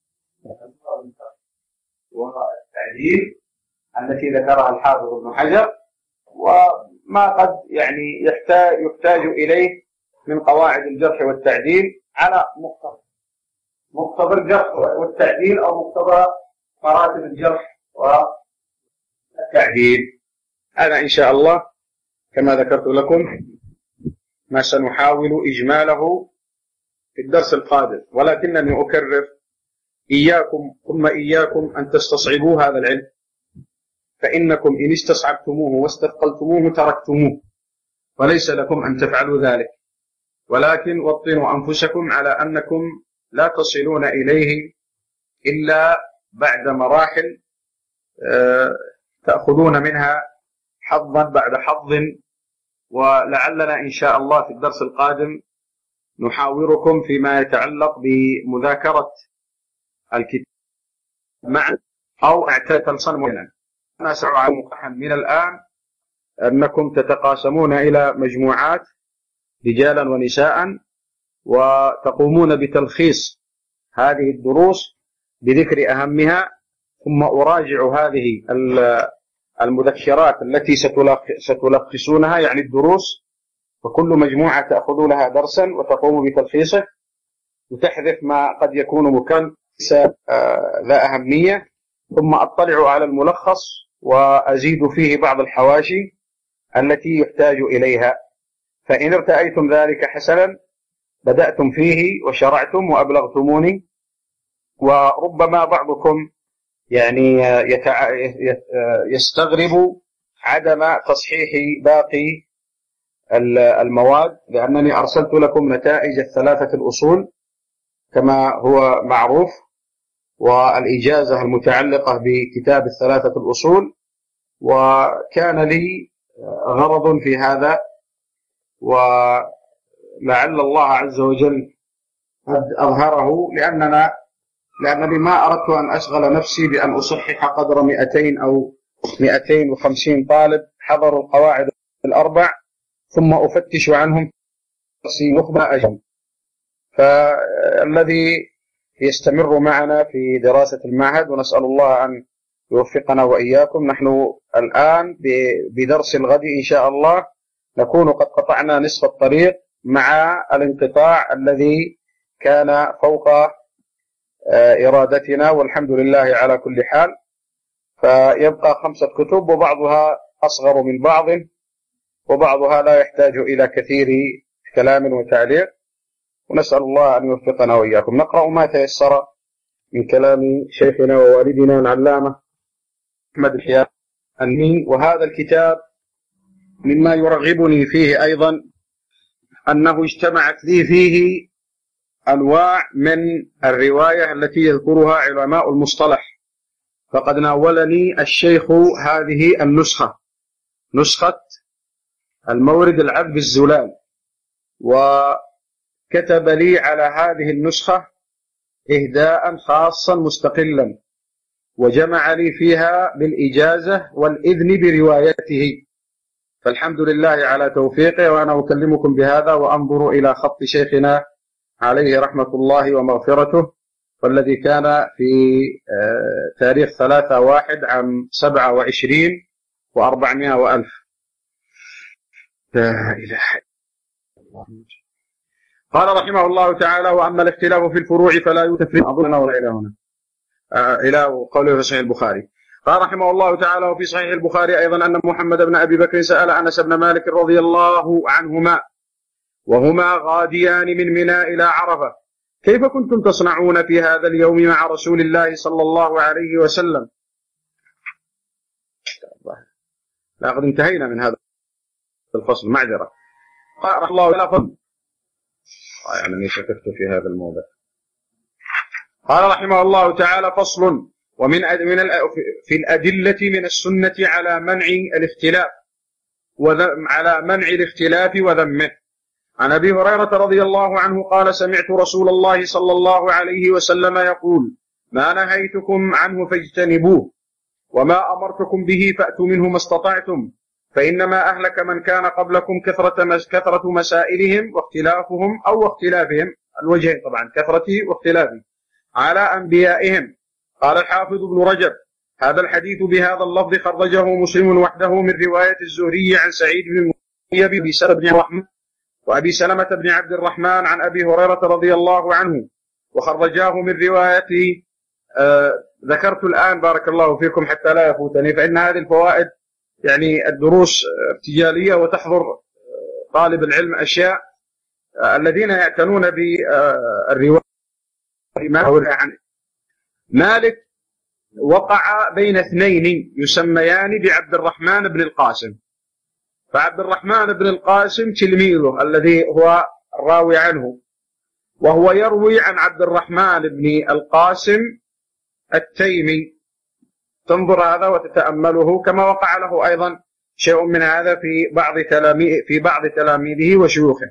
والتعديل التي ذكرها الحافظ ابن حجر، وما قد يعني يحتاج, يحتاج إليه من قواعد الجرح والتعديل على مقتضى مقتضى الجرح والتعديل أو مقتضى مراتب الجرح والتعديل. هذا إن شاء الله كما ذكرت لكم ما سنحاول إجماله في الدرس القادم، ولكنني أكرر إياكم ثم إياكم أن تستصعبوا هذا العلم، فإنكم إن استصعبتموه واستثقلتموه تركتموه، وليس لكم أن تفعلوا ذلك، ولكن وطنوا أنفسكم على أنكم لا تصلون إليه إلا بعد مراحل تأخذون منها حظا بعد حظ. ولعلنا إن شاء الله في الدرس القادم نحاوركم فيما يتعلق بمذاكرة الكتاب مع أو اعتاد صنمنا. أنا سأعلمكم من الآن أنكم تتقاسمون إلى مجموعات رجالا ونساء، وتقومون بتلخيص هذه الدروس بذكر أهمها، ثم أراجع هذه المذكرات التي ستلخصونها يعني الدروس، وكل مجموعة تأخذ لها درسا وتقوم بتلخيصه وتحذف ما قد يكون مكان ذا أهمية، ثم أطلع على الملخص وأزيد فيه بعض الحواشي التي يحتاج إليها. فإن ارتأيتم ذلك حسنا بدأتم فيه وشرعتم وأبلغتموني، وربما بعضكم يعني يستغرب عدم تصحيح باقي المواد، لأنني أرسلت لكم نتائج الثلاثة الأصول كما هو معروف، والإجازة المتعلقة بكتاب الثلاثة الأصول، وكان لي غرض في هذا، ولعل الله عز وجل قد أظهره، لأننا لأنني ما أردت أن أشغل نفسي بأن أصحح قدر مئتين أو مئتين وخمسين طالب حضروا القواعد الأربع ثم أفتش عنهم في نخبة أجل. فالذي يستمر معنا في دراسة المعهد، ونسأل الله أن يوفقنا وإياكم، نحن الآن بدرس الغد إن شاء الله نكون قد قطعنا نصف الطريق مع الانقطاع الذي كان فوق إرادتنا، والحمد لله على كل حال. فيبقى خمسة كتب، وبعضها أصغر من بعض، وبعضها لا يحتاج إلى كثير كلام وتعليق، ونسأل الله أن يوفقنا وإياكم. نقرأ ما تيسر من كلام شيخنا ووالدنا العلامة أحمد الحياء النين. وهذا الكتاب مما يرغبني فيه أيضا أنه اجتمعت لي فيه أنواع من الرواية التي يذكرها علماء المصطلح. فقد ناولني الشيخ هذه النسخة، نسخة المورد العذب الزلال، وكتب لي على هذه النسخة إهداء خاصا مستقلا، وجمع لي فيها بالإجازة والإذن بروايته، فالحمد لله على توفيقه. وأنا أكلمكم بهذا وأنظر إلى خط شيخنا عليه رحمة الله ومغفرته، والذي كان في تاريخ ثلاثة واحد عام سبعة وعشرين وأربعمائة وألف. لا إله إلا الله. قال رحمه الله تعالى: وأما الاختلاف في الفروع فلا يتفرق أظننا ولا إلى هنا إلى قوله في صحيح البخاري. قال رحمه الله تعالى: وفي صحيح البخاري أيضا أن محمد بن أبي بكر سأل أنس بن مالك رضي الله عنهما وهما غاديان من منى إلى عرفة: كيف كنتم تصنعون في هذا اليوم مع رسول الله صلى الله عليه وسلم؟ لقد انتهينا من هذا الفصل، معذرة. قال رحمه الله تعالى: يعني شككت في هذا الموضع. قال رحمه الله تعالى: فصل: ومن من في الأدلة من السنة على منع الاختلاف على منع الاختلاف وذمه. عن أبي هريرة رضي الله عنه قال: سمعت رسول الله صلى الله عليه وسلم يقول: ما نهيتكم عنه فاجتنبوه، وما أمرتكم به فأتوا منه ما استطعتم، فإنما أهلك من كان قبلكم كثرة كثرة مسائلهم واختلافهم أو اختلافهم، الوجهين طبعا، كثرته واختلافهم على أنبيائهم. قال الحافظ ابن رجب: هذا الحديث بهذا اللفظ خرجه مسلم وحده من رواية الزهري عن سعيد بن المسيب بن سلمة بن الرحمن وأبي سلمة بن عبد الرحمن عن أبي هريرة رضي الله عنه، وخرجاه من رواية آه ذكرت الآن بارك الله فيكم حتى لا يفوتني، فإن هذه الفوائد يعني الدروس ارتجالية، وتحضر طالب العلم أشياء آه الذين يعتنون بالرواية عن مالك وقع بين اثنين يسميان بعبد الرحمن بن القاسم، فعبد الرحمن بن القاسم تلميذه الذي هو الراوي عنه، وهو يروي عن عبد الرحمن بن القاسم التيمي. تنظر هذا وتتأمله، كما وقع له أيضا شيء من هذا في بعض تلاميذ في بعض تلاميذه وشيوخه.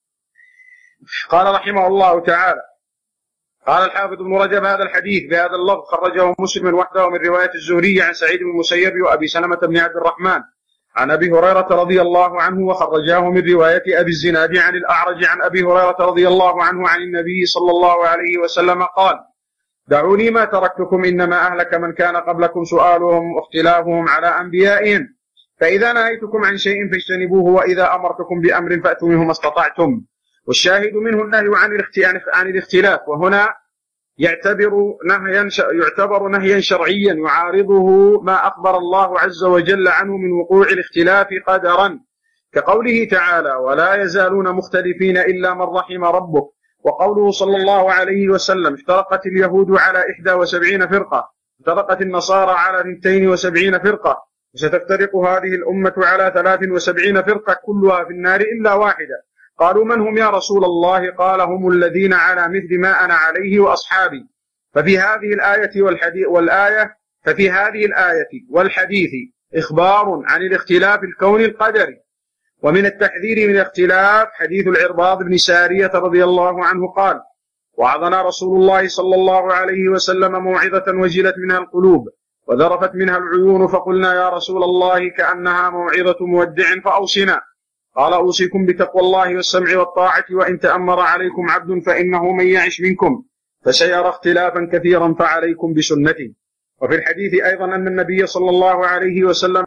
قال رحمه الله تعالى: قال الحافظ ابن رجب: هذا الحديث بهذا اللفظ خرجه مسلم وحده من رواية الزهري عن سعيد بن المسيب وأبي سلمة بن عبد الرحمن عن أبي هريرة رضي الله عنه، وخرجاه من رواية أبي الزناد عن الأعرج عن أبي هريرة رضي الله عنه عن النبي صلى الله عليه وسلم قال: دعوني ما تركتكم، إنما أهلك من كان قبلكم سؤالهم واختلافهم على أنبيائهم، فإذا نهيتكم عن شيء فاجتنبوه، وإذا أمرتكم بأمر فأتوا منه ما استطعتم. والشاهد منه النهي عن الاختلاف، وهنا يعتبر نهيا يعتبر نهيا شرعيا يعارضه ما أخبر الله عز وجل عنه من وقوع الاختلاف قدرا، كقوله تعالى: ولا يزالون مختلفين إلا من رحم ربك، وقوله صلى الله عليه وسلم: افترقت اليهود على إحدى وسبعين فرقة، افترقت النصارى على اثنتين وسبعين فرقة، وستفترق هذه الأمة على ثلاث وسبعين فرقة كلها في النار إلا واحدة. قالوا: من هم يا رسول الله؟ قال: هم الذين على مثل ما أنا عليه وأصحابي. ففي هذه الآية والحديث والآية ففي هذه الآية والحديث إخبار عن الاختلاف الكوني القدري. ومن التحذير من الاختلاف حديث العرباض بن سارية رضي الله عنه قال: وعظنا رسول الله صلى الله عليه وسلم موعظة وجلت منها القلوب وذرفت منها العيون، فقلنا: يا رسول الله كأنها موعظة مودع فأوصنا. قال: أوصيكم بتقوى الله والسمع والطاعة، وإن تأمر عليكم عبد فإنه من يعش منكم فسيرى اختلافا كثيرا فعليكم بسنتي. وفي الحديث أيضا أن النبي صلى الله عليه وسلم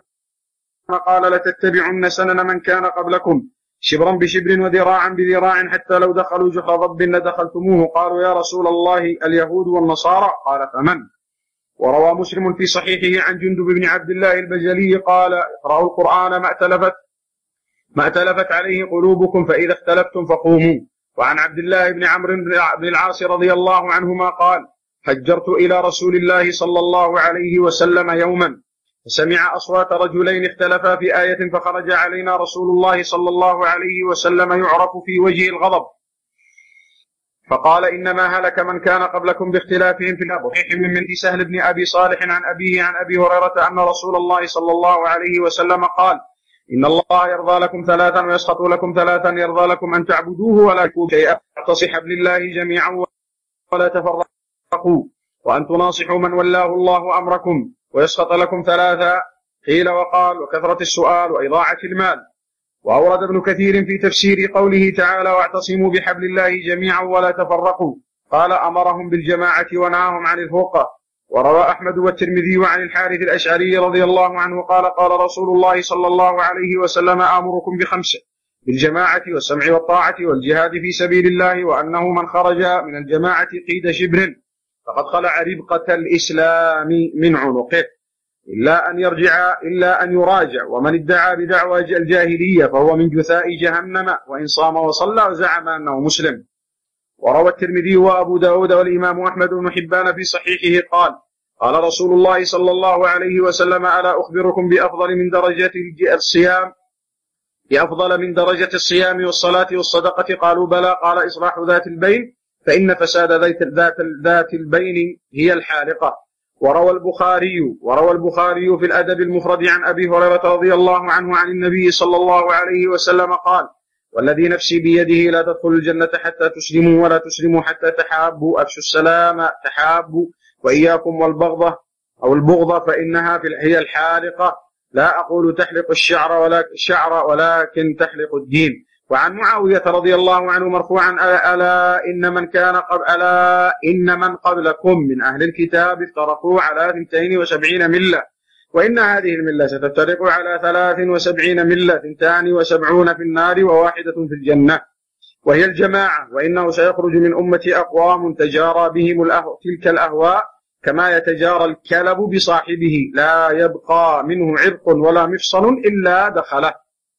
قال: لتتبعن سنن من كان قبلكم شبرا بشبر وذراعا بذراع حتى لو دخلوا جحر ضب لدخلتموه. قالوا: يا رسول الله اليهود والنصارى؟ قال: فمن؟ وروى مسلم في صحيحه عن جندب بن عبد الله البجلي قال: اقرأوا القرآن ما ائتلفت ما ائتلفت عليه قلوبكم، فإذا اختلفتم فقوموا. وعن عبد الله بن عمرو بن العاص رضي الله عنهما قال: حجرت إلى رسول الله صلى الله عليه وسلم يوما، فسمع أصوات رجلين اختلفا في آية، فخرج علينا رسول الله صلى الله عليه وسلم يعرف في وجه الغضب، فقال: إنما هلك من كان قبلكم باختلافهم في الأب. من من سهل بن أبي صالح عن أبيه عن أبي هريرة أن رسول الله صلى الله عليه وسلم قال: إن الله يرضى لكم ثلاثا ويسخط لكم ثلاثا، يرضى لكم أن تعبدوه ولا تشركوا شيئا، واعتصموا بحبل الله جميعا ولا تفرقوا، وأن تناصحوا من ولاه الله أمركم، ويسخط لكم ثلاثا. قيل وقال: وكثرة السؤال وإضاعة المال. وأورد ابن كثير في تفسير قوله تعالى: واعتصموا بحبل الله جميعا ولا تفرقوا، قال: أمرهم بالجماعة ونهاهم عن الفرقة. وروى أحمد والترمذي عن الحارث الأشعري رضي الله عنه قال: قال رسول الله صلى الله عليه وسلم: آمركم بخمس: بالجماعة والسمع والطاعة والجهاد في سبيل الله، وأنه من خرج من الجماعة قيد شبر فقد خلع ربقة الإسلام من عنقه، إلا أن يرجع إلا أن يراجع، ومن ادعى بدعوى الجاهلية فهو من جثاء جهنم، وإن صام وصلى وزعم أنه مسلم. وروى الترمذي وأبو داود والإمام أحمد بن حبان في صحيحه قال: قال رسول الله صلى الله عليه وسلم: ألا أخبركم بأفضل من درجة الصيام بأفضل من درجة الصيام والصلاة والصدقة؟ قالوا: بلى. قال: إصلاح ذات البين، فإن فساد ذات ذات البين هي الحالقة. وروى البخاري وروى البخاري في الأدب المفرد عن أبي هريرة رضي الله عنه عن النبي صلى الله عليه وسلم قال: والذي نفسي بيده لا تدخل الجنة حتى تسلموا ولا تسلموا حتى تحابوا، أفشوا السلام تحابوا، وإياكم والبغضة أو البغضة فإنها هي الحالقة، لا أقول تحلق الشعر ولا الشعر ولكن تحلق الدين. وعن معاوية رضي الله عنه مرفوعا: ألا إن من كان قبل ألا إن من قبلكم من أهل الكتاب افترقوا على اثنتين وسبعين ملة، وإن هذه الملة ستفترق على ثلاث وسبعين ملة، اثنتان وسبعون في النار وواحدة في الجنة، وهي الجماعة. وإنه سيخرج من أمتي أقوام تجارى بهم الأهو تلك الأهواء كما يتجارى الكلب بصاحبه، لا يبقى منه عرق ولا مفصل إلا دخله.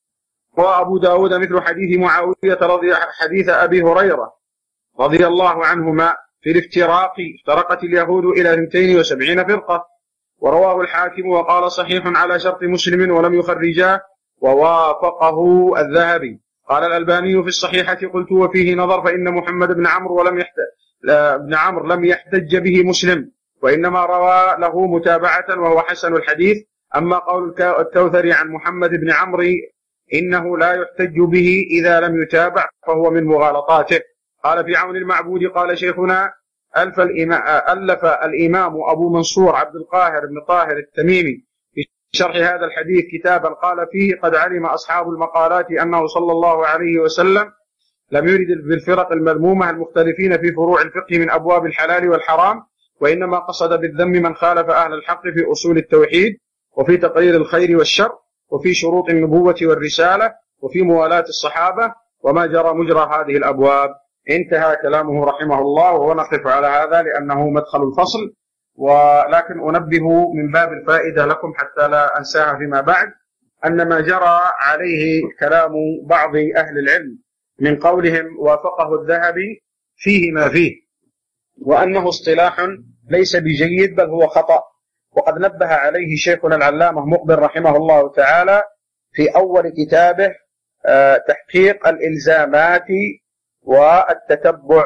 وأبو داود مثل حديث معاوية رضي حديث أبي هريرة رضي الله عنهما في الافتراق، افترقت اليهود إلى اثنتين وسبعين فرقة. ورواه الحاكم وقال صحيح على شرط مسلم ولم يخرجاه، ووافقه الذهبي. قال الألباني في الصحيحة: قلت وفيه نظر، فإن محمد بن عمرو ولم يحتج بن عمرو لم يحتج به مسلم، وإنما روى له متابعة وهو حسن الحديث. أما قول الكوثري عن محمد بن عمرو إنه لا يحتج به إذا لم يتابع فهو من مغالطاته. قال في عون المعبود قال شيخنا: ألف الإمام, ألف الإمام أبو منصور عبد القاهر بن طاهر التميمي في شرح هذا الحديث كتابا قال فيه: قد علم أصحاب المقالات أنه صلى الله عليه وسلم لم يرد بالفرق المذمومة المختلفين في فروع الفقه من أبواب الحلال والحرام، وإنما قصد بالذم من خالف أهل الحق في أصول التوحيد، وفي تقرير الخير والشر، وفي شروط النبوة والرسالة، وفي موالاة الصحابة، وما جرى مجرى هذه الأبواب. انتهى كلامه رحمه الله، ونقف على هذا لأنه مدخل الفصل، ولكن أنبه من باب الفائدة لكم حتى لا أنساها فيما بعد أن ما جرى عليه كلام بعض أهل العلم من قولهم وافقه الذهبي فيه ما فيه، وأنه اصطلاح ليس بجيد بل هو خطأ، وقد نبه عليه شيخنا العلامة مقبل رحمه الله تعالى في أول كتابه تحقيق الإلزامات والتتبع،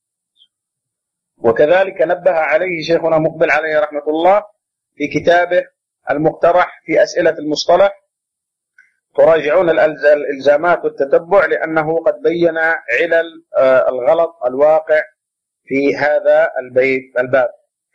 وكذلك نبه عليه شيخنا مقبل عليه رحمة الله في كتابه المقترح في أسئلة المصطلح. تراجعون الإلزامات والتتبع لأنه قد بين علل الغلط الواقع في هذا البيت الباب.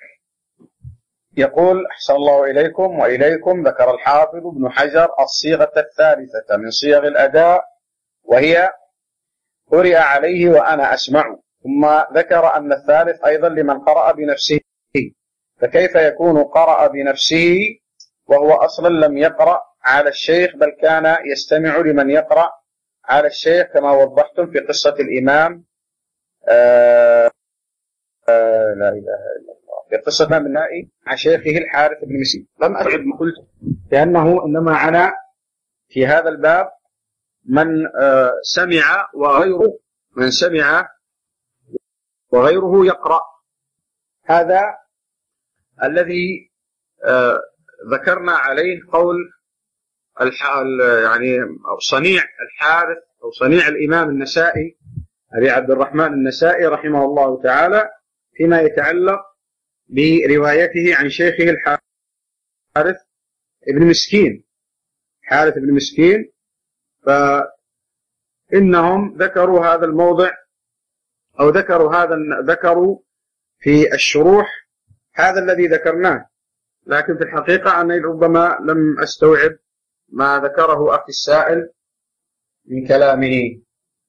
يقول: أحسن الله إليكم وإليكم. ذكر الحافظ ابن حجر الصيغة الثالثة من صيغ الأداء، وهي قرئ عليه وأنا أسمع، ثم ذكر أن الثالث أيضا لمن قرأ بنفسه، فكيف يكون قرأ بنفسه وهو أصلا لم يقرأ على الشيخ بل كان يستمع لمن يقرأ على الشيخ، كما وضحتم في قصة الإمام آآ آآ لا إله إلا الله في قصة الإمام النائي مع شيخه الحارث بن مسكين. لم أعد ما قلت، لأنه إنما عنا في هذا الباب من سمع وغيره من سمع وغيره يقرأ. هذا الذي ذكرنا عليه قول يعني أو صنيع الحارث أو صنيع الإمام النسائي أبي عبد الرحمن النسائي رحمه الله تعالى فيما يتعلق بروايته عن شيخه الحارث ابن مسكين حارث ابن مسكين. فإنهم ذكروا هذا الموضع أو ذكروا هذا ذكروا في الشروح هذا الذي ذكرناه، لكن في الحقيقة أني ربما لم أستوعب ما ذكره أخي السائل من كلامه.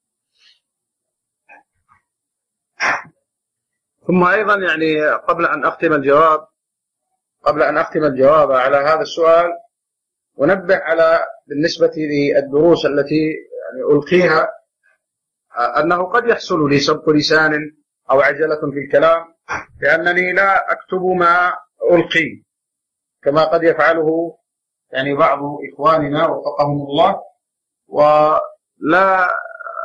ثم أيضا يعني قبل أن أختم الجواب قبل أن أختم الجواب على هذا السؤال ونبه على بالنسبة للدروس التي يعني ألقيها أنه قد يحصل لي سبق لسان أو عجلة في الكلام، لأنني لا أكتب ما ألقي كما قد يفعله يعني بعض إخواننا وفقهم الله، ولا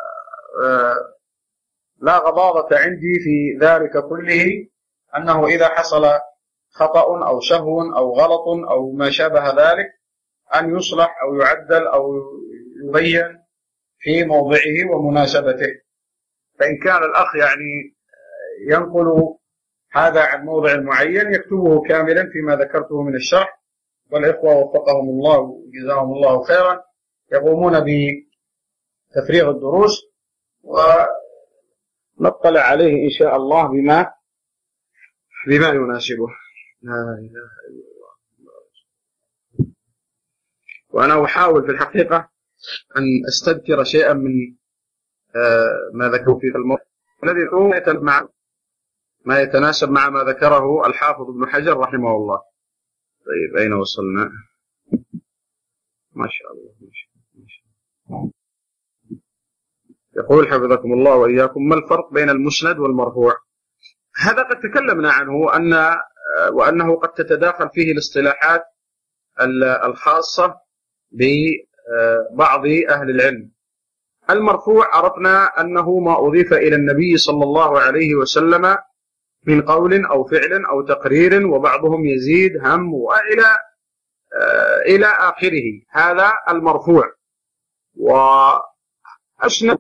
لا غضاضة عندي في ذلك كله، أنه إذا حصل خطأ أو سهو أو غلط أو ما شابه ذلك أن يصلح أو يعدل أو يبين في موضعه ومناسبته. فإن كان الأخ يعني ينقل هذا عن موضع معين يكتبه كاملا فيما ذكرته من الشرح، والإخوة وفقهم الله وجزاهم الله خيرا يقومون بتفريغ الدروس ونطلع عليه إن شاء الله بما بما يناسبه. لا إله إلا الله. وأنا أحاول في الحقيقة أن أستذكر شيئا من ما ذكروا في الموضوع الذي مع ما يتناسب مع ما ذكره الحافظ ابن حجر رحمه الله. طيب أين وصلنا؟ ما شاء الله ما شاء الله. يقول حفظكم الله وإياكم: ما الفرق بين المسند والمرفوع؟ هذا قد تكلمنا عنه أن وأنه قد تتداخل فيه الاصطلاحات الخاصة ببعض أهل العلم. المرفوع عرفنا أنه ما أضيف إلى النبي صلى الله عليه وسلم من قول أو فعل أو تقرير، وبعضهم يزيد هم وإلى إلى آخره. هذا المرفوع. وأسند.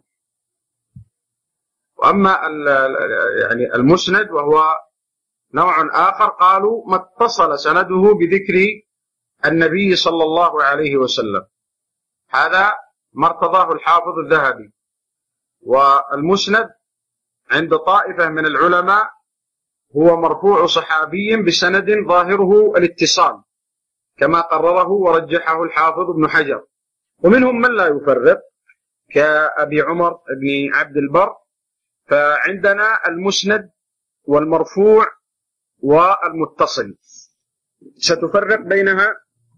وأما يعني المسند وهو نوع آخر، قالوا ما اتصل سنده بذكر النبي صلى الله عليه وسلم، هذا ما ارتضاه الحافظ الذهبي. والمسند عند طائفة من العلماء هو مرفوع صحابي بسند ظاهره الاتصال، كما قرره ورجحه الحافظ ابن حجر. ومنهم من لا يفرق كأبي عمر بن عبد البر. فعندنا المسند والمرفوع والمتصل ستفرق بينها،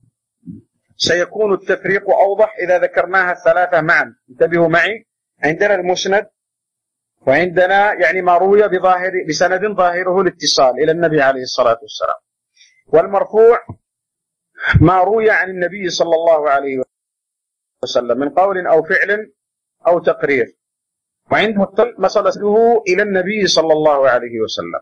سيكون التفريق أوضح إذا ذكرناها الثلاثة معا. انتبهوا معي، عندنا المسند، وعندنا يعني ما روي بظاهر بسند ظاهره الاتصال إلى النبي عليه الصلاة والسلام، والمرفوع ما روي عن النبي صلى الله عليه وسلم من قول أو فعل أو تقرير، وعنده مسنده إلى النبي صلى الله عليه وسلم.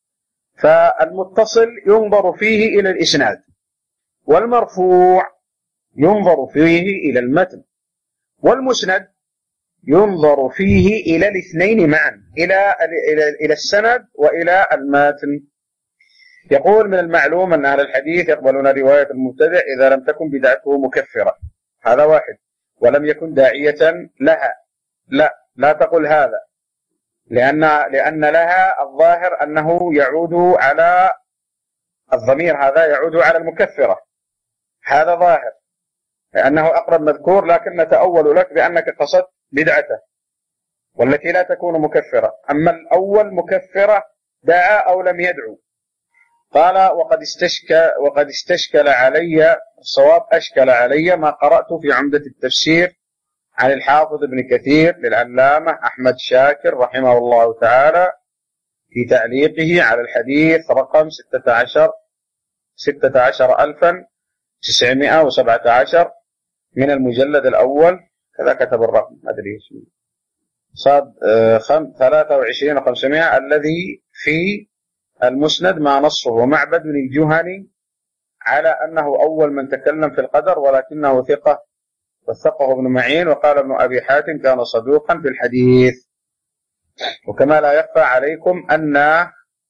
فالمتصل ينظر فيه إلى الإسناد، والمرفوع ينظر فيه إلى المتن، والمسند ينظر فيه إلى الاثنين معا، إلى إلى السند وإلى المتن. يقول من المعلوم أن أهل الحديث يقبلون رواية المبتدع إذا لم تكن بدعته مكفرة، هذا واحد، ولم يكن داعية لها. لا لا تقل هذا، لأن لأن لها الظاهر أنه يعود على الضمير، هذا يعود على المكفرة، هذا ظاهر لأنه أقرب مذكور، لكن نتأول لك بأنك قصدت بدعته والتي لا تكون مكفرة. أما الأول مكفرة دعا أو لم يدعو. قال وقد استشكل, وقد استشكل علي، الصواب أشكل علي ما قرأت في عمدة التفسير عن الحافظ ابن كثير للعلامة أحمد شاكر رحمه الله تعالى في تعليقه على الحديث رقم ستة عشر ستة عشر ألفا تسعمائة وسبعة عشر من المجلد الأول، كذا كتب الرقم أدري صاد ثلاثة وعشرين وخمسمائة، الذي في المسند ما نصه معبد بن الجهني على أنه أول من تكلم في القدر، ولكنه ثقة وثقه ابن معين، وقال ابن أبي حاتم كان صدوقا في الحديث. وكما لا يخفى عليكم أن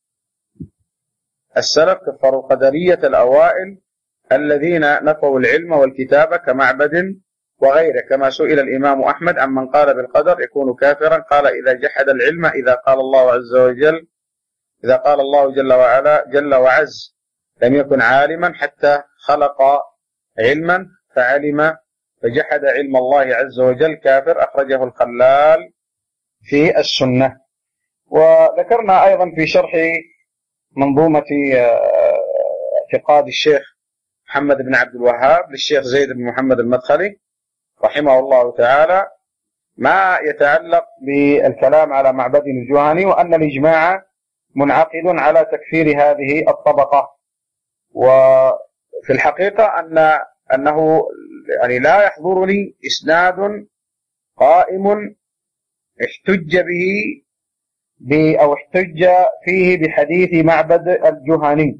السلف كفروا القدرية الأوائل الذين نفوا العلم والكتابة كمعبد وغيره، كما سئل الإمام أحمد عن من قال بالقدر يكون كافرا، قال إذا جحد العلم، إذا قال الله عز وجل إذا قال الله جل وعلا جل وعز لم يكن عالما حتى خلق علما فعلم، فجحد علم الله عز وجل كافر. أخرجه الخلال في السنة. وذكرنا أيضا في شرح منظومة اعتقاد الشيخ محمد بن عبد الوهاب للشيخ زيد بن محمد المدخلي رحمه الله تعالى ما يتعلق بالكلام على معبد الجهني، وأن الإجماع منعقد على تكفير هذه الطبقة. وفي الحقيقة أن أنه يعني لا يحضرني إسناد قائم احتج به أو احتج فيه بحديث معبد الجهني،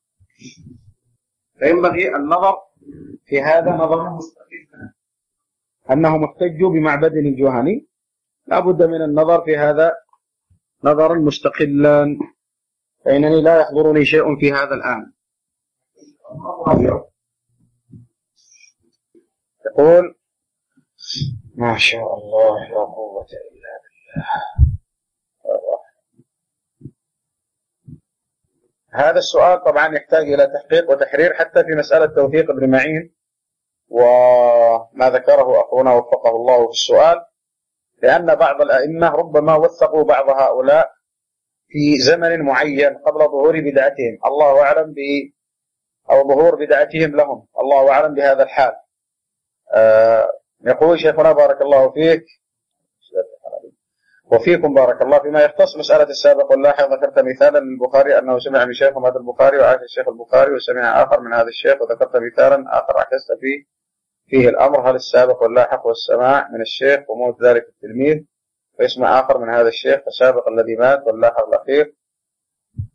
فينبغي النظر في هذا نظر مستقل، أنه محتج بمعبد الجهني، لا بد من النظر في هذا نظرا مستقلا، فإنني لا يحضرني شيء في هذا الآن. يقول ما شاء الله لا قوة إلا بالله. هذا السؤال طبعا يحتاج إلى تحقيق وتحرير، حتى في مسألة توثيق ابن معين وما ذكره أخونا وفقه الله في السؤال، لأن بعض الأئمة ربما وثقوا بعض هؤلاء في زمن معين قبل ظهور بدعتهم، الله أعلم ب أو ظهور بدعتهم لهم، الله أعلم بهذا الحال. آه يقول شيخنا بارك الله فيك وفيكم بارك الله، فيما يختص مسألة السابق واللاحق ذكرت مثالا للبخاري أنه سمع من شيخ هذا البخاري وعاش الشيخ البخاري وسمع آخر من هذا الشيخ، وذكرت مثالا آخر عكست فيه فيه الأمر، هل السابق واللاحق والسماع من الشيخ وموت ذلك التلميذ ويسمع آخر من هذا الشيخ، السابق الذي مات واللاحق الأخير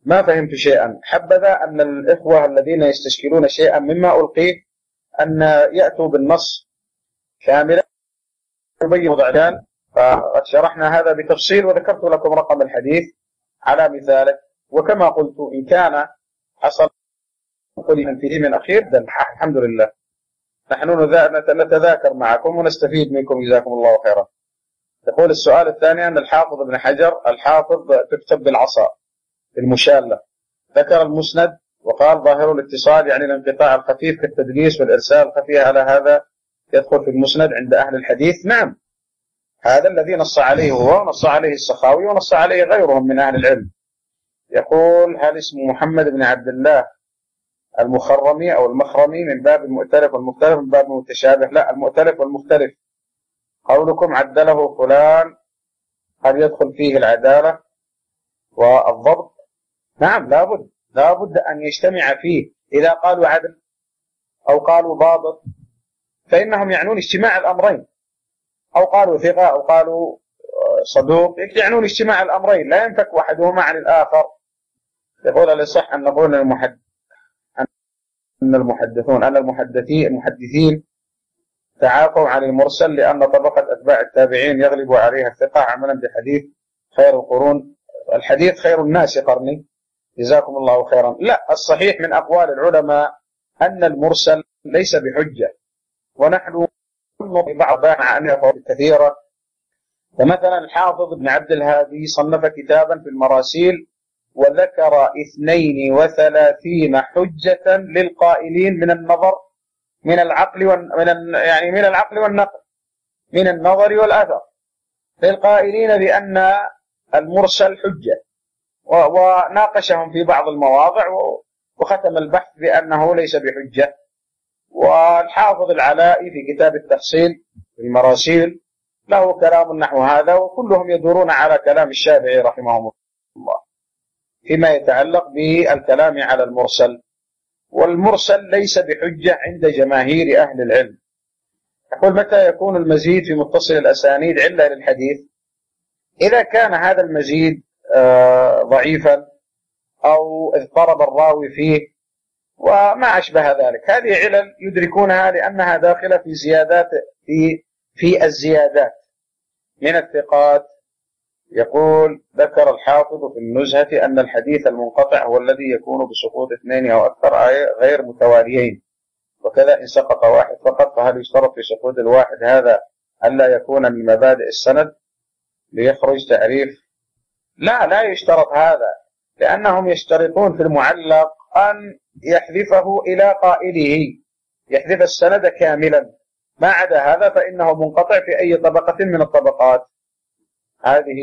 ما فهمت شيئا. حبذا أن الإخوة الذين يستشكلون شيئا مما ألقيه أن يأتوا بالنص كاملا يبين وضعان. فقد شرحنا هذا بتفصيل وذكرت لكم رقم الحديث على مثاله. وكما قلت إن كان حصل قليلا فيه من أخير الحمد لله، نحن نتذاكر معكم ونستفيد منكم جزاكم الله خيرا. يقول السؤال الثاني أن الحافظ ابن حجر الحافظ تكتب بالعصا المشالة، ذكر المسند وقال ظاهر الاتصال يعني الانقطاع الخفيف كالتدليس والإرسال الخفي، على هذا يدخل في المسند عند أهل الحديث؟ نعم، هذا الذي نص عليه هو ونص عليه السخاوي ونص عليه غيرهم من أهل العلم. يقول هل اسم محمد بن عبد الله المخرمي أو المخرمي من باب المؤتلف والمختلف من باب المتشابه؟ لا، المؤتلف والمختلف. قولكم عدله فلان هل يدخل فيه العدالة والضبط؟ نعم، لابد لابد أن يجتمع فيه. إذا قالوا عدل أو قالوا ضابط فإنهم يعنون اجتماع الأمرين، أو قالوا ثقة أو قالوا صدوق يعنون اجتماع الأمرين، لا ينفك أحدهما عن الآخر. يقول الصح أن نقول المحدث أن المحدثون أن المحدثين المحدثين تعافوا عن المرسل لأن طبقة أتباع التابعين يغلب عليها الثقة عملا بحديث خير القرون الحديث خير الناس قرني جزاكم الله خيرا. لا، الصحيح من أقوال العلماء أن المرسل ليس بحجة، ونحن بعض مع أنها فوائد كثيرة. فمثلا الحافظ ابن عبد الهادي صنف كتابا في المراسيل وذكر اثنين وثلاثين حجة للقائلين من النظر من العقل ومن يعني من العقل والنقل من النظر والأثر، للقائلين بأن المرسل حجة، وناقشهم في بعض المواضع وختم البحث بأنه ليس بحجة. والحافظ العلائي في كتاب التفصيل في المراسيل له كلام نحو هذا، وكلهم يدورون على كلام الشافعي رحمه الله فيما يتعلق بالكلام على المرسل. والمرسل ليس بحجة عند جماهير أهل العلم. يقول متى يكون المزيد في متصل الأسانيد علة للحديث؟ إذا كان هذا المزيد ضعيفا أو اضطرب الراوي فيه وما أشبه ذلك، هذه علل يدركونها لأنها داخلة في زيادات في في الزيادات من الثقات. يقول ذكر الحافظ في النزهة أن الحديث المنقطع هو الذي يكون بسقوط اثنين أو أكثر غير متواليين، وكذا إن سقط واحد فقط فهل يشترط في سقوط الواحد هذا ألا يكون من مبادئ السند ليخرج تعريف؟ لا، لا يشترط هذا، لأنهم يشترطون في المعلق أن يحذفه إلى قائله، يحذف السند كاملا، ما عدا هذا فإنه منقطع في أي طبقة من الطبقات هذه.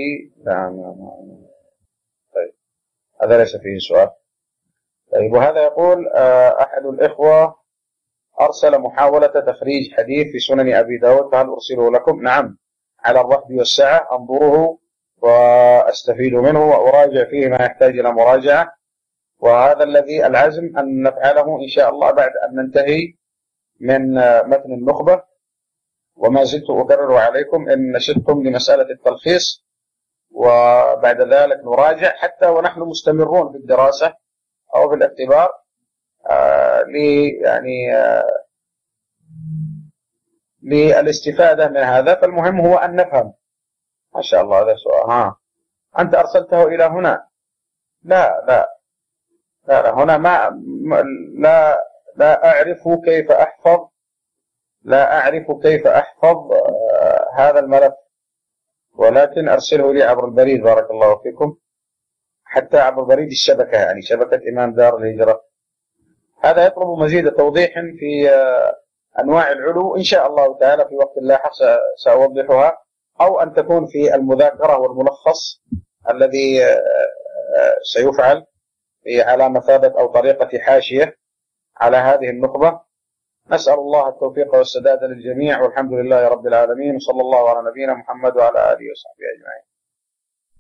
طيب هذا ليس فيه سؤال. طيب وهذا يقول أحد الإخوة أرسل محاولة تخريج حديث في سنن أبي داود فهل أرسله لكم؟ نعم، على الرحب والسعة، أنظره وأستفيد منه وأراجع فيه ما يحتاج إلى مراجعة، وهذا الذي العزم أن نفعله إن شاء الله بعد أن ننتهي من متن النخبة. وما زلت أكرر عليكم إن نشدتم لمسألة التلخيص، وبعد ذلك نراجع حتى ونحن مستمرون في الدراسة أو في الاختبار آه لي يعني آه للاستفادة من هذا. فالمهم هو أن نفهم. ما شاء الله هذا سؤال. ها أنت أرسلته إلى هنا؟ لا لا لا, لا هنا ما لا لا أعرف كيف أحفظ لا أعرف كيف أحفظ آه هذا الملف، ولكن أرسله لي عبر البريد بارك الله فيكم، حتى عبر بريد الشبكة يعني شبكة إمام دار الهجرة. هذا يطلب مزيد توضيح في آه أنواع العلو إن شاء الله تعالى في وقت لاحق سأوضحها، أو أن تكون في المذاكرة والملخص الذي آه آه سيفعل على مثابة أو طريقة حاشية على هذه النخبة. نسأل الله التوفيق والسداد للجميع، والحمد لله رب العالمين، وصلى الله على نبينا محمد وعلى آله وصحبه أجمعين.